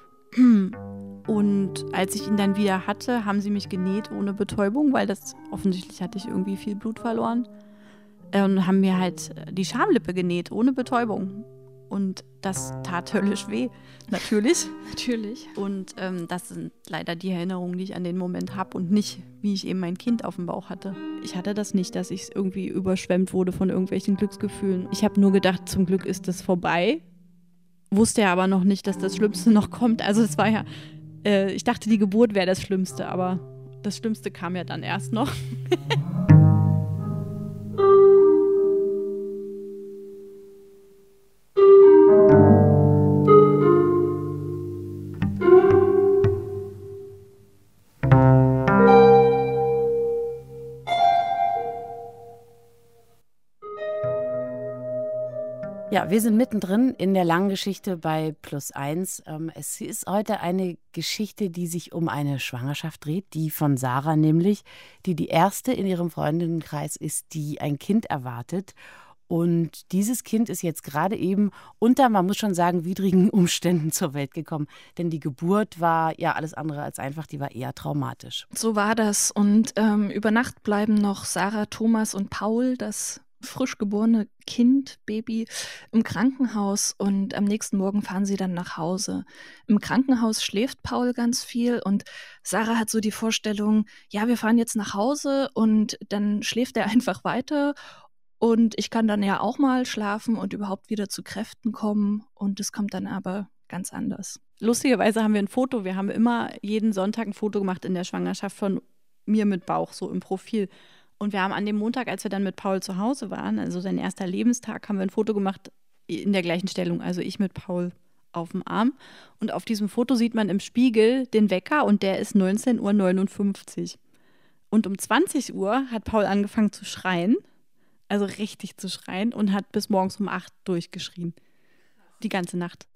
Und als ich ihn dann wieder hatte, haben sie mich genäht ohne Betäubung, weil das offensichtlich hatte ich irgendwie viel Blut verloren. Und haben mir halt die Schamlippe genäht ohne Betäubung. Und das tat höllisch weh, natürlich. Natürlich. Und ähm, das sind leider die Erinnerungen, die ich an den Moment habe und nicht, wie ich eben mein Kind auf dem Bauch hatte. Ich hatte das nicht, dass ich irgendwie überschwemmt wurde von irgendwelchen Glücksgefühlen. Ich habe nur gedacht, zum Glück ist das vorbei. Wusste ja aber noch nicht, dass das Schlimmste noch kommt. Also es war ja, äh, ich dachte, die Geburt wäre das Schlimmste, aber das Schlimmste kam ja dann erst noch. Ja, wir sind mittendrin in der langen Geschichte bei Plus eins. Ähm, es ist heute eine Geschichte, die sich um eine Schwangerschaft dreht, die von Sarah nämlich, die die erste in ihrem Freundinnenkreis ist, die ein Kind erwartet. Und dieses Kind ist jetzt gerade eben unter, man muss schon sagen, widrigen Umständen zur Welt gekommen. Denn die Geburt war ja alles andere als einfach, die war eher traumatisch. So war das. Und ähm, über Nacht bleiben noch Sarah, Thomas und Paul, das frisch geborene Kind, Baby, im Krankenhaus und am nächsten Morgen fahren sie dann nach Hause. Im Krankenhaus schläft Paul ganz viel und Sarah hat so die Vorstellung, ja, wir fahren jetzt nach Hause und dann schläft er einfach weiter und ich kann dann ja auch mal schlafen und überhaupt wieder zu Kräften kommen und es kommt dann aber ganz anders. Lustigerweise haben wir ein Foto, wir haben immer jeden Sonntag ein Foto gemacht in der Schwangerschaft von mir mit Bauch, so im Profil. Und wir haben an dem Montag, als wir dann mit Paul zu Hause waren, also sein erster Lebenstag, haben wir ein Foto gemacht in der gleichen Stellung, also ich mit Paul auf dem Arm. Und auf diesem Foto sieht man im Spiegel den Wecker und der ist neunzehn Uhr neunundfünfzig. Und um zwanzig Uhr hat Paul angefangen zu schreien, also richtig zu schreien und hat bis morgens um acht durchgeschrien. Die ganze Nacht.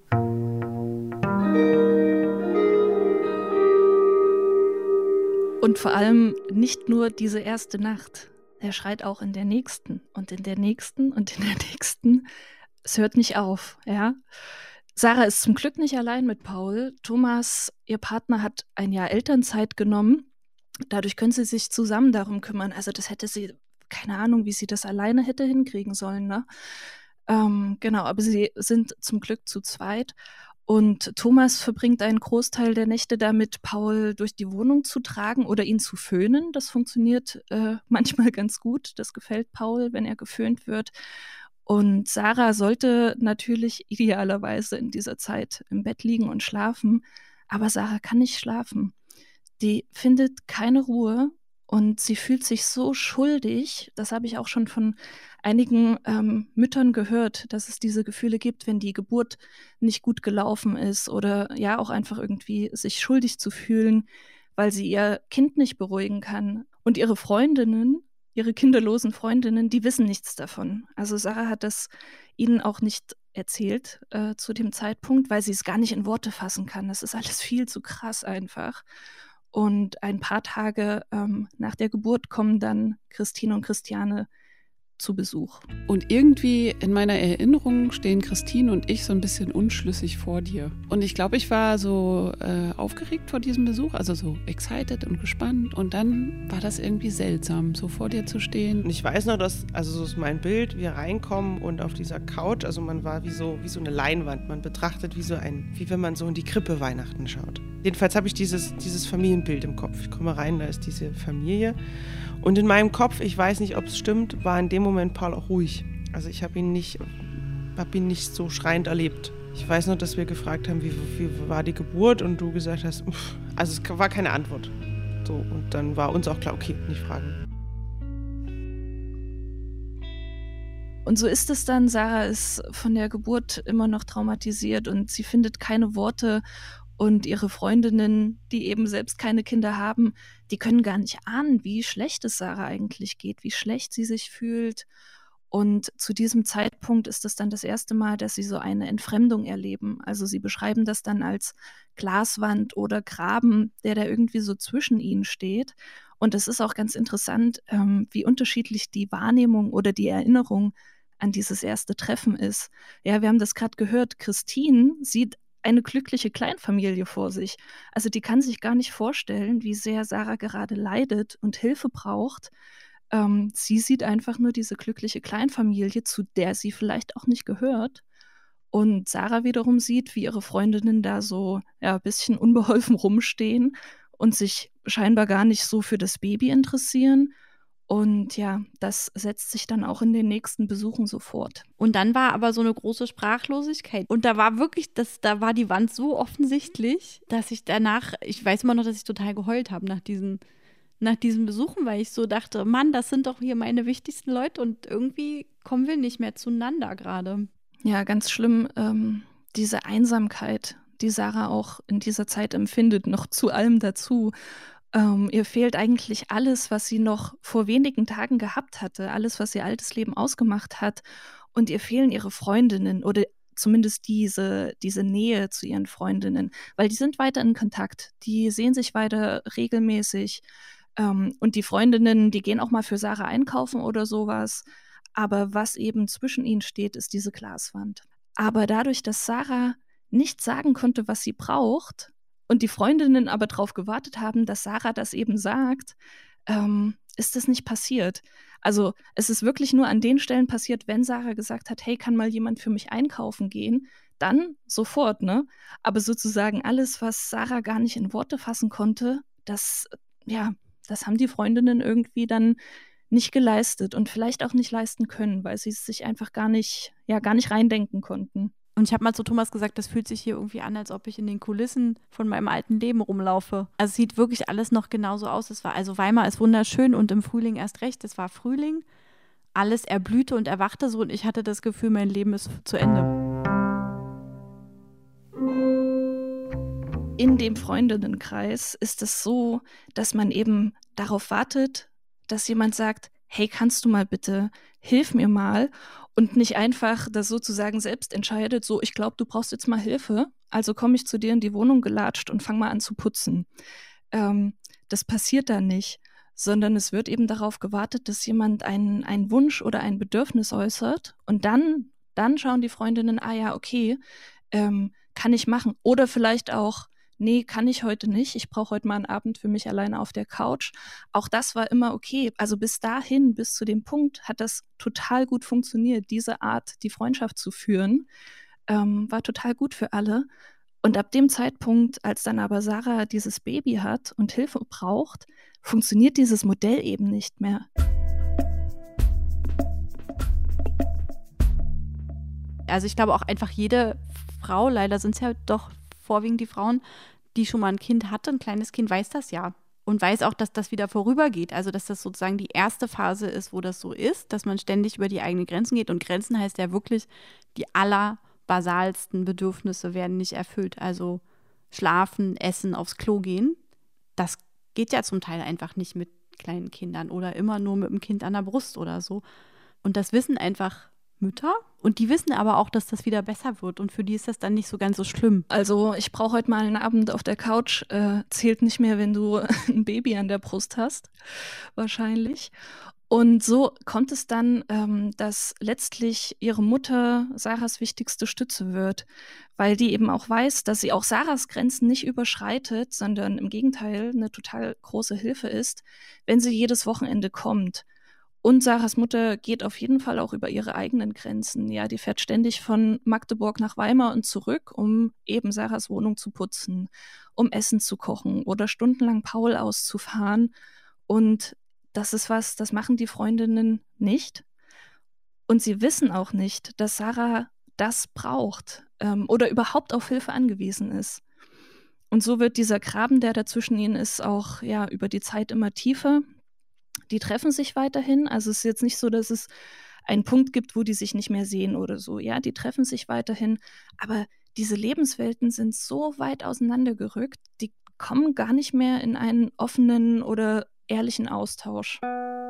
Und vor allem nicht nur diese erste Nacht. Er schreit auch in der nächsten und in der nächsten und in der nächsten. Es hört nicht auf, ja. Sarah ist zum Glück nicht allein mit Paul. Thomas, ihr Partner, hat ein Jahr Elternzeit genommen. Dadurch können sie sich zusammen darum kümmern. Also das hätte sie, keine Ahnung, wie sie das alleine hätte hinkriegen sollen, ne? Ähm, genau, aber sie sind zum Glück zu zweit. Und Thomas verbringt einen Großteil der Nächte damit, Paul durch die Wohnung zu tragen oder ihn zu föhnen. Das funktioniert äh, manchmal ganz gut. Das gefällt Paul, wenn er geföhnt wird. Und Sarah sollte natürlich idealerweise in dieser Zeit im Bett liegen und schlafen. Aber Sarah kann nicht schlafen. Die findet keine Ruhe und sie fühlt sich so schuldig. Das habe ich auch schon von einigen ähm, Müttern gehört, dass es diese Gefühle gibt, wenn die Geburt nicht gut gelaufen ist oder ja auch einfach irgendwie sich schuldig zu fühlen, weil sie ihr Kind nicht beruhigen kann. Und ihre Freundinnen, ihre kinderlosen Freundinnen, die wissen nichts davon. Also Sarah hat das ihnen auch nicht erzählt äh, zu dem Zeitpunkt, weil sie es gar nicht in Worte fassen kann. Das ist alles viel zu krass einfach. Und ein paar Tage ähm, nach der Geburt kommen dann Christine und Christiane zu Besuch. Und irgendwie in meiner Erinnerung stehen Christine und ich so ein bisschen unschlüssig vor dir. Und ich glaube, ich war so äh, aufgeregt vor diesem Besuch, also so excited und gespannt. Und dann war das irgendwie seltsam, so vor dir zu stehen. Und ich weiß noch, dass, also so ist mein Bild, wir reinkommen und auf dieser Couch, also man war wie so, wie so eine Leinwand, man betrachtet wie so ein, wie wenn man so in die Krippe Weihnachten schaut. Jedenfalls habe ich dieses, dieses Familienbild im Kopf. Ich komme rein, da ist diese Familie. Und in meinem Kopf, ich weiß nicht, ob es stimmt, war in dem Moment Paul auch ruhig. Also ich habe ihn nicht, habe ihn nicht so schreiend erlebt. Ich weiß noch, dass wir gefragt haben, wie, wie war die Geburt, und du gesagt hast, uff, also es war keine Antwort. So, und dann war uns auch klar, okay, nicht fragen. Und so ist es dann. Sarah ist von der Geburt immer noch traumatisiert und sie findet keine Worte. Und ihre Freundinnen, die eben selbst keine Kinder haben, die können gar nicht ahnen, wie schlecht es Sarah eigentlich geht, wie schlecht sie sich fühlt. Und zu diesem Zeitpunkt ist es dann das erste Mal, dass sie so eine Entfremdung erleben. Also sie beschreiben das dann als Glaswand oder Graben, der da irgendwie so zwischen ihnen steht. Und es ist auch ganz interessant, ähm, wie unterschiedlich die Wahrnehmung oder die Erinnerung an dieses erste Treffen ist. Ja, wir haben das gerade gehört. Christine sieht eine glückliche Kleinfamilie vor sich. Also die kann sich gar nicht vorstellen, wie sehr Sarah gerade leidet und Hilfe braucht. Ähm, sie sieht einfach nur diese glückliche Kleinfamilie, zu der sie vielleicht auch nicht gehört. Und Sarah wiederum sieht, wie ihre Freundinnen da so ja, ein bisschen unbeholfen rumstehen und sich scheinbar gar nicht so für das Baby interessieren. Und ja, das setzt sich dann auch in den nächsten Besuchen so fort. Und dann war aber so eine große Sprachlosigkeit. Und da war wirklich, das, da war die Wand so offensichtlich, dass ich danach, ich weiß immer noch, dass ich total geheult habe nach diesen, nach diesen Besuchen, weil ich so dachte, Mann, das sind doch hier meine wichtigsten Leute und irgendwie kommen wir nicht mehr zueinander gerade. Ja, ganz schlimm, ähm, diese Einsamkeit, die Sarah auch in dieser Zeit empfindet, noch zu allem dazu. Ähm, ihr fehlt eigentlich alles, was sie noch vor wenigen Tagen gehabt hatte, alles, was ihr altes Leben ausgemacht hat. Und ihr fehlen ihre Freundinnen oder zumindest diese, diese Nähe zu ihren Freundinnen, weil die sind weiter in Kontakt, die sehen sich weiter regelmäßig. Ähm, und die Freundinnen, die gehen auch mal für Sarah einkaufen oder sowas. Aber was eben zwischen ihnen steht, ist diese Glaswand. Aber dadurch, dass Sarah nicht sagen konnte, was sie braucht, und die Freundinnen aber darauf gewartet haben, dass Sarah das eben sagt, ähm, ist das nicht passiert. Also es ist wirklich nur an den Stellen passiert, wenn Sarah gesagt hat, hey, kann mal jemand für mich einkaufen gehen? Dann sofort, ne? Aber sozusagen alles, was Sarah gar nicht in Worte fassen konnte, das, ja, das haben die Freundinnen irgendwie dann nicht geleistet und vielleicht auch nicht leisten können, weil sie es sich einfach gar nicht, ja, gar nicht reindenken konnten. Und ich habe mal zu Thomas gesagt, das fühlt sich hier irgendwie an, als ob ich in den Kulissen von meinem alten Leben rumlaufe. Also es sieht wirklich alles noch genauso aus. Es war, also Weimar ist wunderschön und im Frühling erst recht. Es war Frühling, alles erblühte und erwachte so und ich hatte das Gefühl, mein Leben ist zu Ende. In dem Freundinnenkreis ist es so, dass man eben darauf wartet, dass jemand sagt, hey, kannst du mal bitte, hilf mir mal, und nicht einfach das sozusagen selbst entscheidet, so, ich glaube, du brauchst jetzt mal Hilfe, also komme ich zu dir in die Wohnung gelatscht und fang mal an zu putzen. Ähm, das passiert dann nicht, sondern es wird eben darauf gewartet, dass jemand einen, einen Wunsch oder ein Bedürfnis äußert und dann, dann schauen die Freundinnen, ah ja, okay, ähm, kann ich machen. Oder vielleicht auch, nee, kann ich heute nicht, ich brauche heute mal einen Abend für mich alleine auf der Couch. Auch das war immer okay. Also bis dahin, bis zu dem Punkt hat das total gut funktioniert, diese Art, die Freundschaft zu führen, ähm, war total gut für alle. Und ab dem Zeitpunkt, als dann aber Sarah dieses Baby hat und Hilfe braucht, funktioniert dieses Modell eben nicht mehr. Also ich glaube auch einfach jede Frau, leider sind es ja doch vorwiegend die Frauen, die schon mal ein Kind hatte, ein kleines Kind, weiß das ja. Und weiß auch, dass das wieder vorübergeht. Also dass das sozusagen die erste Phase ist, wo das so ist, dass man ständig über die eigenen Grenzen geht. Und Grenzen heißt ja wirklich, die allerbasalsten Bedürfnisse werden nicht erfüllt. Also schlafen, essen, aufs Klo gehen. Das geht ja zum Teil einfach nicht mit kleinen Kindern oder immer nur mit dem Kind an der Brust oder so. Und das wissen einfach Mütter. Und die wissen aber auch, dass das wieder besser wird. Und für die ist das dann nicht so ganz so schlimm. Also ich brauche heute mal einen Abend auf der Couch. Äh, zählt nicht mehr, wenn du ein Baby an der Brust hast. Wahrscheinlich. Und so kommt es dann, ähm, dass letztlich ihre Mutter Sarahs wichtigste Stütze wird, weil die eben auch weiß, dass sie auch Sarahs Grenzen nicht überschreitet, sondern im Gegenteil eine total große Hilfe ist, wenn sie jedes Wochenende kommt. Und Sarahs Mutter geht auf jeden Fall auch über ihre eigenen Grenzen. Ja, die fährt ständig von Magdeburg nach Weimar und zurück, um eben Sarahs Wohnung zu putzen, um Essen zu kochen oder stundenlang Paul auszufahren. Und das ist was, das machen die Freundinnen nicht. Und sie wissen auch nicht, dass Sarah das braucht ähm, oder überhaupt auf Hilfe angewiesen ist. Und so wird dieser Graben, der da zwischen ihnen ist, auch ja über die Zeit immer tiefer. Die treffen sich weiterhin. Also es ist jetzt nicht so, dass es einen Punkt gibt, wo die sich nicht mehr sehen oder so. Ja, die treffen sich weiterhin. Aber diese Lebenswelten sind so weit auseinandergerückt, die kommen gar nicht mehr in einen offenen oder ehrlichen Austausch.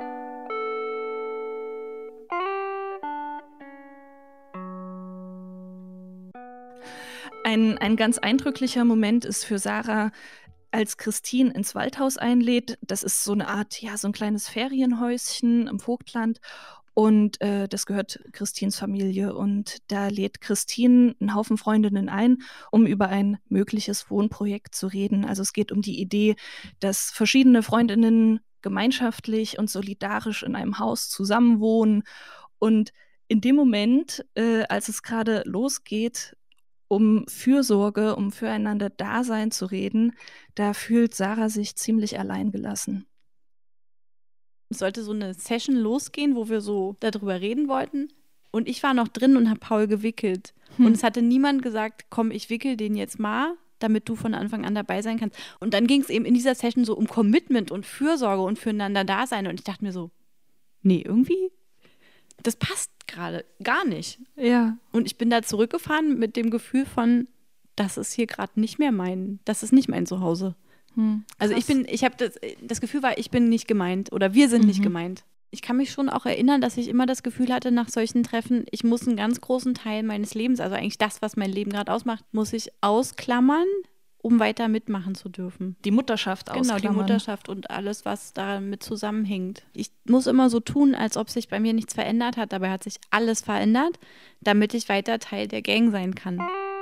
Ein, ein ganz eindrücklicher Moment ist für Sarah, als Christine ins Waldhaus einlädt. Das ist so eine Art, ja, so ein kleines Ferienhäuschen im Vogtland. Und äh, das gehört Christines Familie. Und da lädt Christine einen Haufen Freundinnen ein, um über ein mögliches Wohnprojekt zu reden. Also es geht um die Idee, dass verschiedene Freundinnen gemeinschaftlich und solidarisch in einem Haus zusammenwohnen. Und in dem Moment, äh, als es gerade losgeht, um Fürsorge, um füreinander Dasein zu reden, da fühlt Sarah sich ziemlich alleingelassen. Es sollte so eine Session losgehen, wo wir so darüber reden wollten. Und ich war noch drin und habe Paul gewickelt. Hm. Und es hatte niemand gesagt, komm, ich wickel den jetzt mal, damit du von Anfang an dabei sein kannst. Und dann ging es eben in dieser Session so um Commitment und Fürsorge und füreinander Dasein. Und ich dachte mir so, nee, irgendwie, das passt gerade gar nicht. Ja. Und ich bin da zurückgefahren mit dem Gefühl von, das ist hier gerade nicht mehr mein, das ist nicht mein Zuhause. Hm, also ich bin, ich habe das, das Gefühl war, ich bin nicht gemeint oder wir sind mhm. nicht gemeint. Ich kann mich schon auch erinnern, dass ich immer das Gefühl hatte nach solchen Treffen, ich muss einen ganz großen Teil meines Lebens, also eigentlich das, was mein Leben gerade ausmacht, muss ich ausklammern, um weiter mitmachen zu dürfen. Die Mutterschaft ausklammern. Genau, die Mutterschaft und alles, was damit zusammenhängt. Ich muss immer so tun, als ob sich bei mir nichts verändert hat. Dabei hat sich alles verändert, damit ich weiter Teil der Gang sein kann.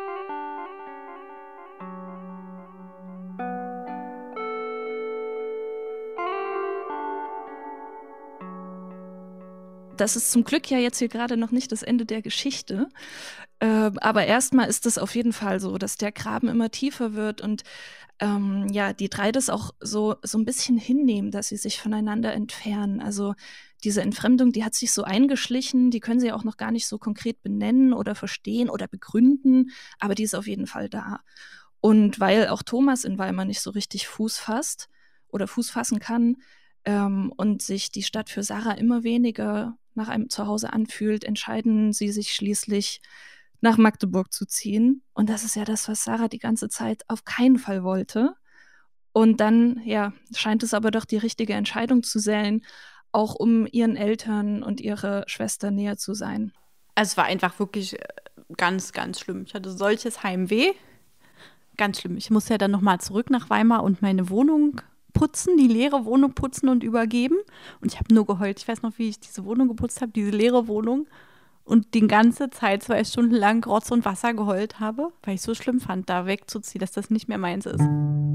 Das ist zum Glück ja jetzt hier gerade noch nicht das Ende der Geschichte. Äh, aber erstmal ist es auf jeden Fall so, dass der Graben immer tiefer wird und ähm, ja, die drei das auch so, so ein bisschen hinnehmen, dass sie sich voneinander entfernen. Also diese Entfremdung, die hat sich so eingeschlichen, die können sie auch noch gar nicht so konkret benennen oder verstehen oder begründen, aber die ist auf jeden Fall da. Und weil auch Thomas in Weimar nicht so richtig Fuß fasst oder Fuß fassen kann ähm, und sich die Stadt für Sarah immer weniger nach einem Zuhause anfühlt, entscheiden sie sich schließlich, nach Magdeburg zu ziehen. Und das ist ja das, was Sarah die ganze Zeit auf keinen Fall wollte. Und dann, ja, scheint es aber doch die richtige Entscheidung zu sein, auch um ihren Eltern und ihrer Schwester näher zu sein. Also es war einfach wirklich ganz, ganz schlimm. Ich hatte solches Heimweh. Ganz schlimm. Ich musste ja dann nochmal zurück nach Weimar und meine Wohnung putzen, die leere Wohnung putzen und übergeben. Und ich habe nur geheult. Ich weiß noch, wie ich diese Wohnung geputzt habe, diese leere Wohnung. Und die ganze Zeit zwei Stunden lang Rotz und Wasser geheult habe, weil ich es so schlimm fand, da wegzuziehen, dass das nicht mehr meins ist.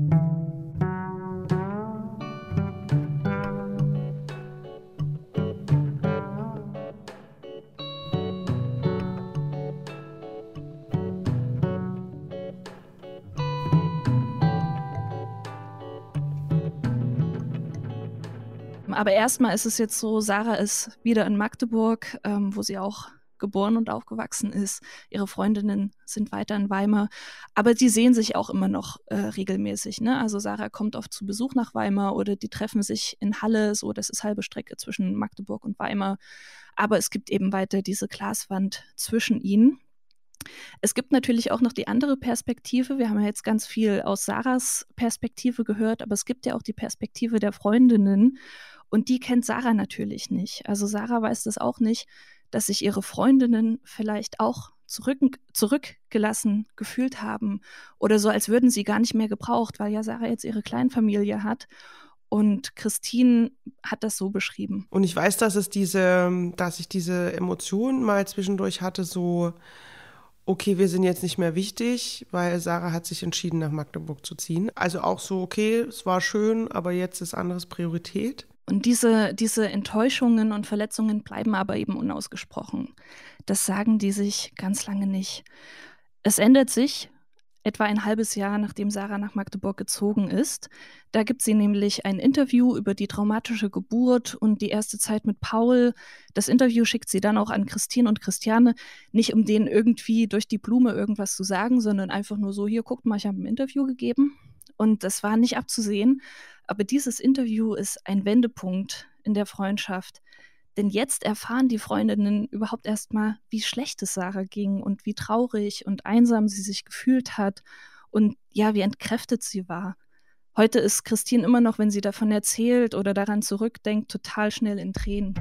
Aber erstmal ist es jetzt so, Sarah ist wieder in Magdeburg, ähm, wo sie auch geboren und aufgewachsen ist. Ihre Freundinnen sind weiter in Weimar, aber die sehen sich auch immer noch äh, regelmäßig. Ne? Also Sarah kommt oft zu Besuch nach Weimar oder die treffen sich in Halle, so das ist halbe Strecke zwischen Magdeburg und Weimar. Aber es gibt eben weiter diese Glaswand zwischen ihnen. Es gibt natürlich auch noch die andere Perspektive. Wir haben ja jetzt ganz viel aus Sarahs Perspektive gehört, aber es gibt ja auch die Perspektive der Freundinnen und die kennt Sarah natürlich nicht. Also Sarah weiß das auch nicht, dass sich ihre Freundinnen vielleicht auch zurück, zurückgelassen gefühlt haben oder so, als würden sie gar nicht mehr gebraucht, weil ja Sarah jetzt ihre Kleinfamilie hat. Und Christine hat das so beschrieben. Und ich weiß, dass es diese, dass ich diese Emotionen mal zwischendurch hatte, so, okay, wir sind jetzt nicht mehr wichtig, weil Sarah hat sich entschieden, nach Magdeburg zu ziehen. Also auch so, okay, es war schön, aber jetzt ist anderes Priorität. Und diese, diese Enttäuschungen und Verletzungen bleiben aber eben unausgesprochen. Das sagen die sich ganz lange nicht. Es ändert sich etwa ein halbes Jahr, nachdem Sarah nach Magdeburg gezogen ist. Da gibt sie nämlich ein Interview über die traumatische Geburt und die erste Zeit mit Paul. Das Interview schickt sie dann auch an Christine und Christiane, nicht um denen irgendwie durch die Blume irgendwas zu sagen, sondern einfach nur so, hier, guckt mal, ich habe ein Interview gegeben. Und das war nicht abzusehen. Aber dieses Interview ist ein Wendepunkt in der Freundschaft. Denn jetzt erfahren die Freundinnen überhaupt erst mal, wie schlecht es Sarah ging und wie traurig und einsam sie sich gefühlt hat und ja, wie entkräftet sie war. Heute ist Christine immer noch, wenn sie davon erzählt oder daran zurückdenkt, total schnell in Tränen.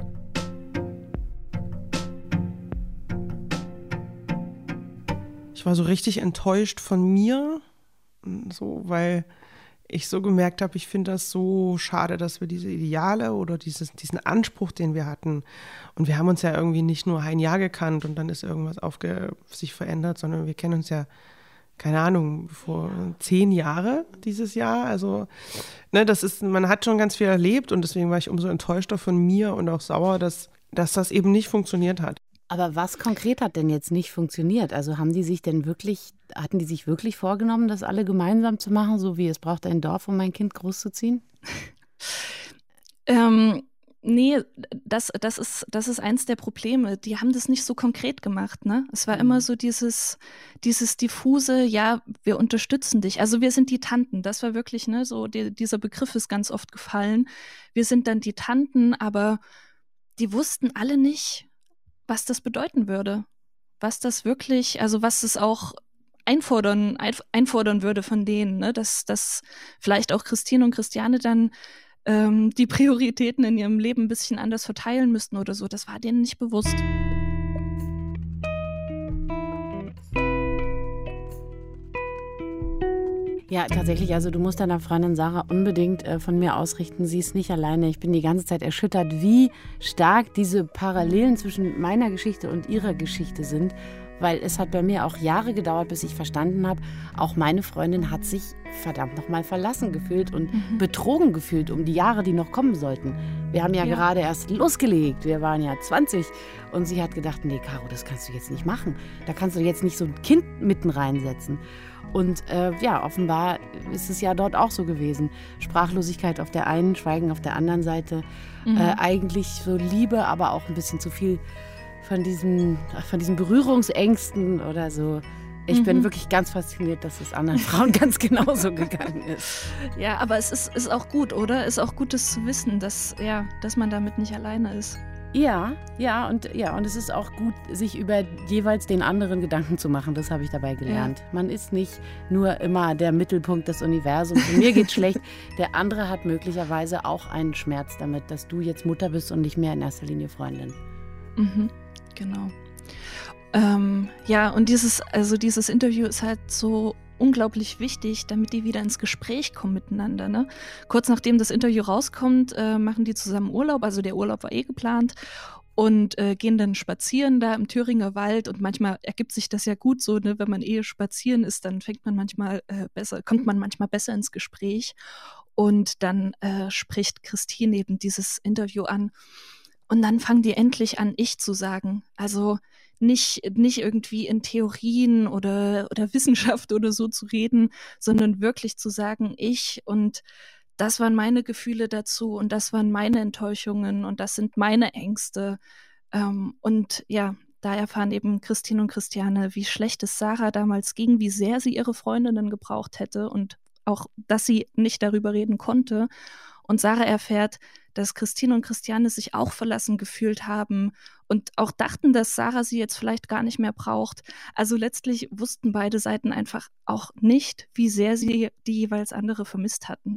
Ich war so richtig enttäuscht von mir, so, weil ich so gemerkt habe, ich finde das so schade, dass wir diese Ideale oder dieses, diesen Anspruch, den wir hatten, und wir haben uns ja irgendwie nicht nur ein Jahr gekannt und dann ist irgendwas aufge, sich verändert, sondern wir kennen uns ja, keine Ahnung, vor zehn Jahre dieses Jahr. Also, ne, das ist, man hat schon ganz viel erlebt und deswegen war ich umso enttäuschter von mir und auch sauer, dass, dass das eben nicht funktioniert hat. Aber was konkret hat denn jetzt nicht funktioniert? Also haben die sich denn wirklich, hatten die sich wirklich vorgenommen, das alle gemeinsam zu machen, so wie es braucht ein Dorf, um mein Kind großzuziehen? ähm, nee, das, das, ist, das ist eins der Probleme. Die haben das nicht so konkret gemacht, ne? Es war mhm. immer so dieses, dieses diffuse, ja, wir unterstützen dich. Also wir sind die Tanten. Das war wirklich, ne, so die, dieser Begriff ist ganz oft gefallen. Wir sind dann die Tanten, aber die wussten alle nicht, was das bedeuten würde, was das wirklich, also was es auch einfordern, einfordern würde von denen, ne? dass, dass vielleicht auch Christine und Christiane dann ähm, die Prioritäten in ihrem Leben ein bisschen anders verteilen müssten oder so, das war denen nicht bewusst. Ja, tatsächlich, also du musst deiner Freundin Sarah unbedingt äh, von mir ausrichten, sie ist nicht alleine. Ich bin die ganze Zeit erschüttert, wie stark diese Parallelen zwischen meiner Geschichte und ihrer Geschichte sind, weil es hat bei mir auch Jahre gedauert, bis ich verstanden habe, auch meine Freundin hat sich verdammt nochmal verlassen gefühlt und mhm. betrogen gefühlt um die Jahre, die noch kommen sollten. Wir haben ja, ja gerade erst losgelegt, wir waren ja zwanzig und sie hat gedacht, nee, Caro, das kannst du jetzt nicht machen. Da kannst du jetzt nicht so ein Kind mitten reinsetzen. Und äh, ja, offenbar ist es ja dort auch so gewesen. Sprachlosigkeit auf der einen, Schweigen auf der anderen Seite. Mhm. Äh, eigentlich so Liebe, aber auch ein bisschen zu viel von diesen, von diesen Berührungsängsten oder so. Ich mhm. bin wirklich ganz fasziniert, dass es anderen Frauen ganz genauso gegangen ist. Ja, aber es ist, ist auch gut, oder? Ist auch gut, das zu wissen, dass, ja, dass man damit nicht alleine ist. Ja, ja und, ja, und es ist auch gut, sich über jeweils den anderen Gedanken zu machen. Das habe ich dabei gelernt. Ja. Man ist nicht nur immer der Mittelpunkt des Universums. Und mir geht's schlecht. Der andere hat möglicherweise auch einen Schmerz damit, dass du jetzt Mutter bist und nicht mehr in erster Linie Freundin. Mhm, genau. Ähm, ja, und dieses, also dieses Interview ist halt so unglaublich wichtig, damit die wieder ins Gespräch kommen miteinander. Ne? Kurz nachdem das Interview rauskommt, äh, machen die zusammen Urlaub, also der Urlaub war eh geplant. Und äh, gehen dann spazieren da im Thüringer Wald und manchmal ergibt sich das ja gut so, ne? Wenn man eh spazieren ist, dann fängt man manchmal äh, besser, kommt man manchmal besser ins Gespräch und dann äh, spricht Christine eben dieses Interview an und dann fangen die endlich an, ich zu sagen. Also nicht, nicht irgendwie in Theorien oder, oder Wissenschaft oder so zu reden, sondern wirklich zu sagen, ich und das waren meine Gefühle dazu und das waren meine Enttäuschungen und das sind meine Ängste. Ähm, und ja, da erfahren eben Christine und Christiane, wie schlecht es Sarah damals ging, wie sehr sie ihre Freundinnen gebraucht hätte und auch, dass sie nicht darüber reden konnte. Und Sarah erfährt, dass Christine und Christiane sich auch verlassen gefühlt haben und auch dachten, dass Sarah sie jetzt vielleicht gar nicht mehr braucht. Also letztlich wussten beide Seiten einfach auch nicht, wie sehr sie die jeweils andere vermisst hatten.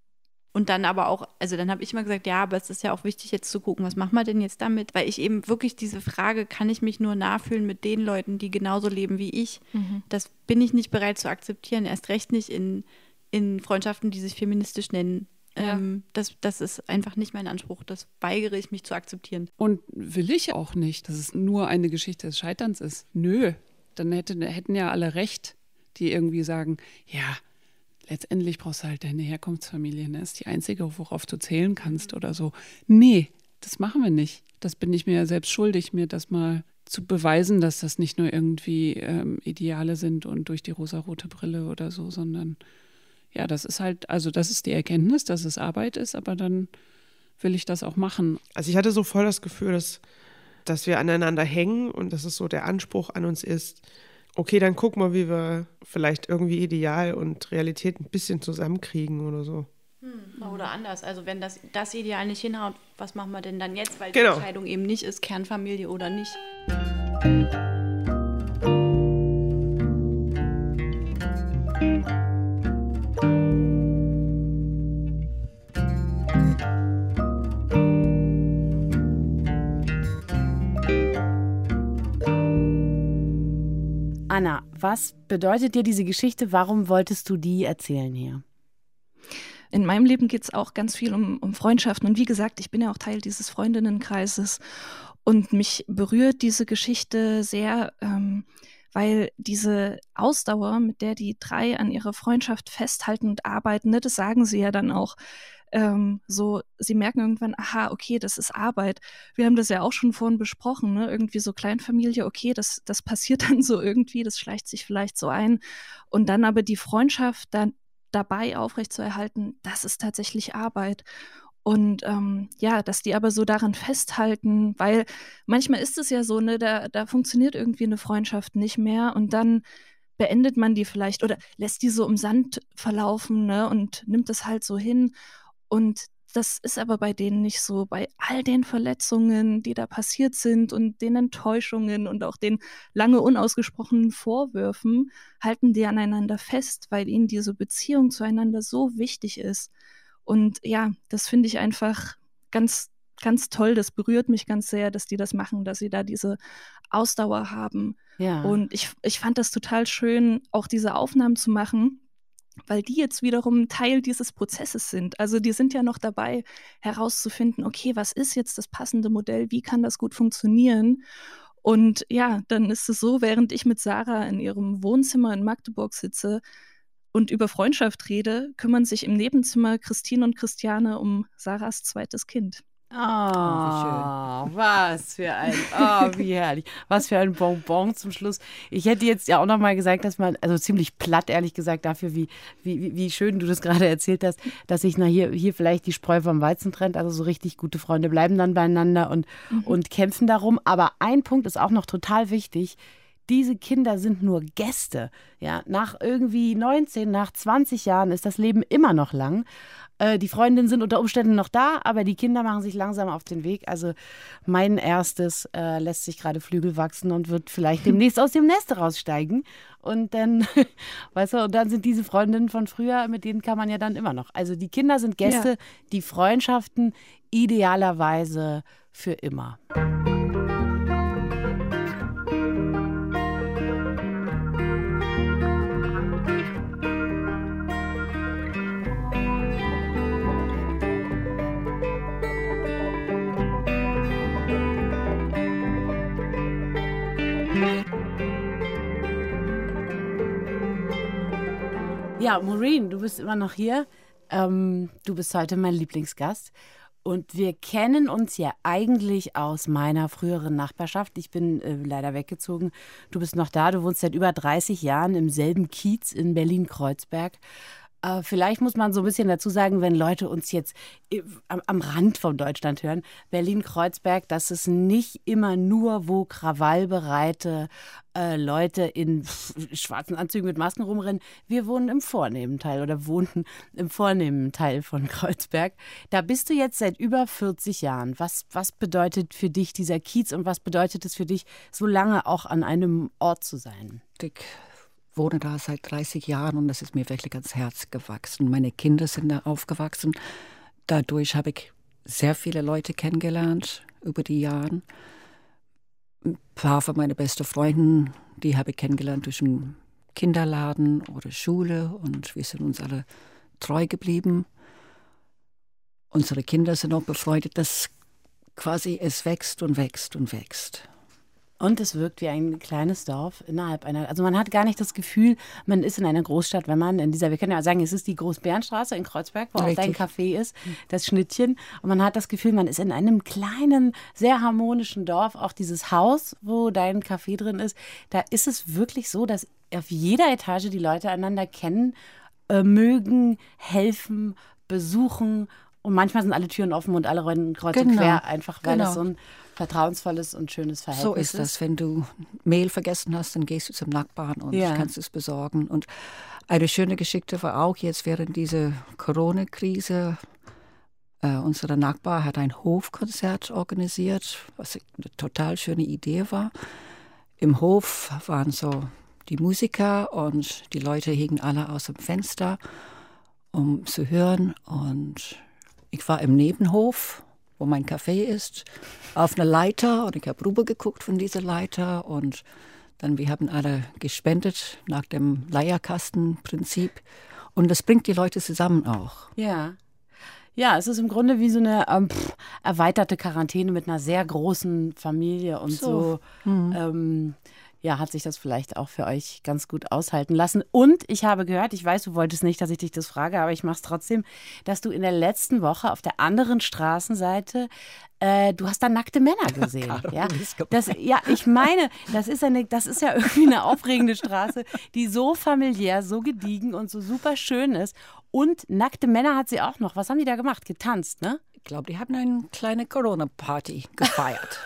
Und dann aber auch, also dann habe ich immer gesagt, ja, aber es ist ja auch wichtig jetzt zu gucken, was machen wir denn jetzt damit? Weil ich eben wirklich diese Frage, kann ich mich nur nachfühlen mit den Leuten, die genauso leben wie ich? Mhm. Das bin ich nicht bereit zu akzeptieren, erst recht nicht in, in Freundschaften, die sich feministisch nennen. Ja. Ähm, das, das ist einfach nicht mein Anspruch, das weigere ich mich zu akzeptieren. Und will ich auch nicht, dass es nur eine Geschichte des Scheiterns ist. Nö, dann hätte, hätten ja alle recht, die irgendwie sagen, ja, letztendlich brauchst du halt deine Herkunftsfamilie, ne? Ist die einzige, worauf du zählen kannst oder so. Nee, das machen wir nicht. Das bin ich mir ja selbst schuldig, mir das mal zu beweisen, dass das nicht nur irgendwie ähm, Ideale sind und durch die rosarote Brille oder so, sondern ja, das ist halt, also das ist die Erkenntnis, dass es Arbeit ist, aber dann will ich das auch machen. Also ich hatte so voll das Gefühl, dass, dass wir aneinander hängen und dass es so der Anspruch an uns ist, okay, dann guck mal, wie wir vielleicht irgendwie Ideal und Realität ein bisschen zusammenkriegen oder so. Hm, oder anders. Also wenn das, das Ideal nicht hinhaut, was machen wir denn dann jetzt? Weil genau. Die Entscheidung eben nicht ist, Kernfamilie oder nicht. Anna, was bedeutet dir diese Geschichte? Warum wolltest du die erzählen hier? In meinem Leben geht es auch ganz viel um, um Freundschaften. Und wie gesagt, ich bin ja auch Teil dieses Freundinnenkreises. Und mich berührt diese Geschichte sehr, ähm, weil diese Ausdauer, mit der die drei an ihrer Freundschaft festhalten und arbeiten, ne, das sagen sie ja dann auch, ähm, so, sie merken irgendwann, aha, okay, das ist Arbeit. Wir haben das ja auch schon vorhin besprochen, ne? Irgendwie so Kleinfamilie, okay, das, das passiert dann so irgendwie, das schleicht sich vielleicht so ein. Und dann aber die Freundschaft dann dabei aufrechtzuerhalten, das ist tatsächlich Arbeit. Und ähm, ja, dass die aber so daran festhalten, weil manchmal ist es ja so, ne, da, da funktioniert irgendwie eine Freundschaft nicht mehr und dann beendet man die vielleicht oder lässt die so im Sand verlaufen, ne, und nimmt das halt so hin. Und das ist aber bei denen nicht so. Bei all den Verletzungen, die da passiert sind und den Enttäuschungen und auch den lange unausgesprochenen Vorwürfen, halten die aneinander fest, weil ihnen diese Beziehung zueinander so wichtig ist. Und ja, das finde ich einfach ganz, ganz toll. Das berührt mich ganz sehr, dass die das machen, dass sie da diese Ausdauer haben. Ja. Und ich, ich fand das total schön, auch diese Aufnahmen zu machen, weil die jetzt wiederum Teil dieses Prozesses sind. Also die sind ja noch dabei, herauszufinden, okay, was ist jetzt das passende Modell, wie kann das gut funktionieren? Und ja, dann ist es so, während ich mit Sarah in ihrem Wohnzimmer in Magdeburg sitze und über Freundschaft rede, kümmern sich im Nebenzimmer Christine und Christiane um Sarahs zweites Kind. Oh, oh was für ein, oh, wie herrlich. Was für ein Bonbon zum Schluss. Ich hätte jetzt ja auch noch mal gesagt, dass man, also ziemlich platt, ehrlich gesagt, dafür, wie, wie, wie schön du das gerade erzählt hast, dass sich na hier, hier vielleicht die Spreu vom Weizen trennt. Also so richtig gute Freunde bleiben dann beieinander und, mhm. und kämpfen darum. Aber ein Punkt ist auch noch total wichtig. Diese Kinder sind nur Gäste. Ja, nach irgendwie neunzehn, nach zwanzig Jahren ist das Leben immer noch lang. Äh, die Freundinnen sind unter Umständen noch da, aber die Kinder machen sich langsam auf den Weg. Also mein erstes äh, lässt sich gerade Flügel wachsen und wird vielleicht demnächst aus dem Nest raussteigen. Und dann, weißt du, und dann sind diese Freundinnen von früher, mit denen kann man ja dann immer noch. Also die Kinder sind Gäste, ja. Die Freundschaften idealerweise für immer. Ja, Maureen, du bist immer noch hier. Ähm, du bist heute mein Lieblingsgast. Und wir kennen uns ja eigentlich aus meiner früheren Nachbarschaft. Ich bin äh, leider weggezogen. Du bist noch da. Du wohnst seit über dreißig Jahren im selben Kiez in Berlin-Kreuzberg. Äh, vielleicht muss man so ein bisschen dazu sagen, wenn Leute uns jetzt äh, am, am Rand von Deutschland hören, Berlin-Kreuzberg, das ist nicht immer nur, wo krawallbereite äh, Leute in pff, schwarzen Anzügen mit Masken rumrennen. Wir wohnen im vornehmen Teil oder wohnten im vornehmen Teil von Kreuzberg. Da bist du jetzt seit über vierzig Jahren. Was, was bedeutet für dich dieser Kiez und was bedeutet es für dich, so lange auch an einem Ort zu sein? Dick. Ich wohne da seit dreißig Jahren und das ist mir wirklich ans Herz gewachsen. Meine Kinder sind da aufgewachsen. Dadurch habe ich sehr viele Leute kennengelernt über die Jahre. Ein paar von meinen besten Freunden, die habe ich kennengelernt durch einen Kinderladen oder Schule und wir sind uns alle treu geblieben. Unsere Kinder sind auch befreundet, dass quasi es wächst und wächst und wächst. Und es wirkt wie ein kleines Dorf innerhalb einer, also man hat gar nicht das Gefühl, man ist in einer Großstadt, wenn man in dieser, wir können ja sagen, es ist die Großbärenstraße in Kreuzberg, wo Richtig. Auch dein Café ist, das Schnittchen. Und man hat das Gefühl, man ist in einem kleinen, sehr harmonischen Dorf. Auch dieses Haus, wo dein Café drin ist, da ist es wirklich so, dass auf jeder Etage die Leute einander kennen, äh, mögen, helfen, besuchen. Und manchmal sind alle Türen offen und alle rennen kreuz und genau. quer, einfach weil genau. es so ein vertrauensvolles und schönes Verhältnis so ist. So ist das. Wenn du Mehl vergessen hast, dann gehst du zum Nachbarn und ja. kannst es besorgen. Und eine schöne Geschichte war auch jetzt während dieser Corona-Krise. Äh, unser Nachbar hat ein Hofkonzert organisiert, was eine total schöne Idee war. Im Hof waren so die Musiker und die Leute hingen alle aus dem Fenster, um zu hören. Und ich war im Nebenhof, wo mein Café ist, auf einer Leiter und ich habe rüber geguckt von dieser Leiter und dann, wir haben alle gespendet nach dem Leierkastenprinzip und das bringt die Leute zusammen auch. Ja. Ja, es ist im Grunde wie so eine ähm, pff, erweiterte Quarantäne mit einer sehr großen Familie und so. so mhm. ähm, ja, hat sich das vielleicht auch für euch ganz gut aushalten lassen. Und ich habe gehört, ich weiß, du wolltest nicht, dass ich dich das frage, aber ich mache es trotzdem, dass du in der letzten Woche auf der anderen Straßenseite, äh, du hast da nackte Männer gesehen. ja? Das, ja, ich meine, das ist, eine, das ist ja irgendwie eine aufregende Straße, die so familiär, so gediegen und so super schön ist. Und nackte Männer hat sie auch noch. Was haben die da gemacht? Getanzt, ne? Ich glaube, die haben eine kleine Corona-Party gefeiert.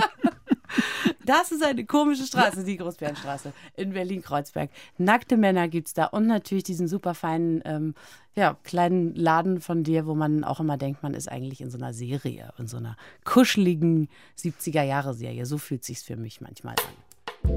Das ist eine komische Straße, die Großbärenstraße in Berlin-Kreuzberg. Nackte Männer gibt es da und natürlich diesen super feinen, ähm, ja, kleinen Laden von dir, wo man auch immer denkt, man ist eigentlich in so einer Serie, in so einer kuscheligen siebziger-Jahre-Serie. So fühlt es sich für mich manchmal an.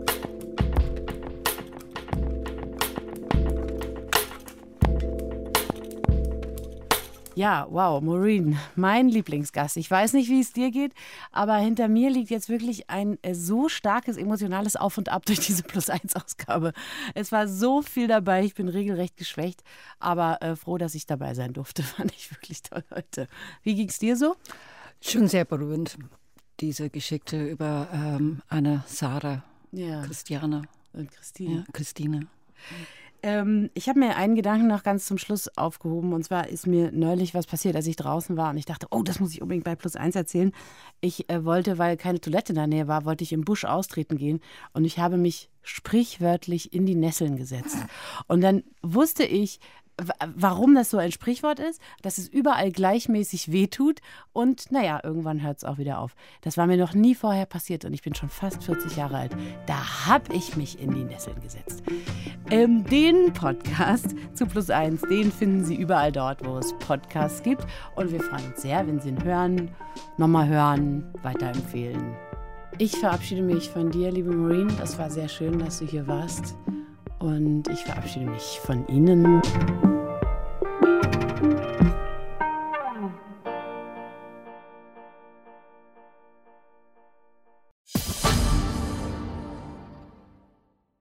Ja, wow, Maureen, mein Lieblingsgast. Ich weiß nicht, wie es dir geht, aber hinter mir liegt jetzt wirklich ein äh, so starkes emotionales Auf und Ab durch diese Plus eins Ausgabe. Es war so viel dabei, ich bin regelrecht geschwächt, aber äh, froh, dass ich dabei sein durfte. Fand ich wirklich toll heute. Wie ging es dir so? Schon sehr berührend, diese Geschichte über ähm, Anne, Sarah, ja. Christiane und Christine. Ja, Christine. Ähm, ich habe mir einen Gedanken noch ganz zum Schluss aufgehoben. Und zwar ist mir neulich was passiert, als ich draußen war. Und ich dachte, oh, das muss ich unbedingt bei Plus eins erzählen. Ich äh, wollte, weil keine Toilette in der Nähe war, wollte ich im Busch austreten gehen. Und ich habe mich sprichwörtlich in die Nesseln gesetzt. Und dann wusste ich, warum das so ein Sprichwort ist, dass es überall gleichmäßig wehtut und naja, irgendwann hört es auch wieder auf. Das war mir noch nie vorher passiert und ich bin schon fast vierzig Jahre alt. Da habe ich mich in die Nesseln gesetzt. Ähm, den Podcast zu Plus eins, den finden Sie überall dort, wo es Podcasts gibt und wir freuen uns sehr, wenn Sie ihn hören, nochmal hören, weiterempfehlen. Ich verabschiede mich von dir, liebe Maureen. Das war sehr schön, dass du hier warst und ich verabschiede mich von Ihnen.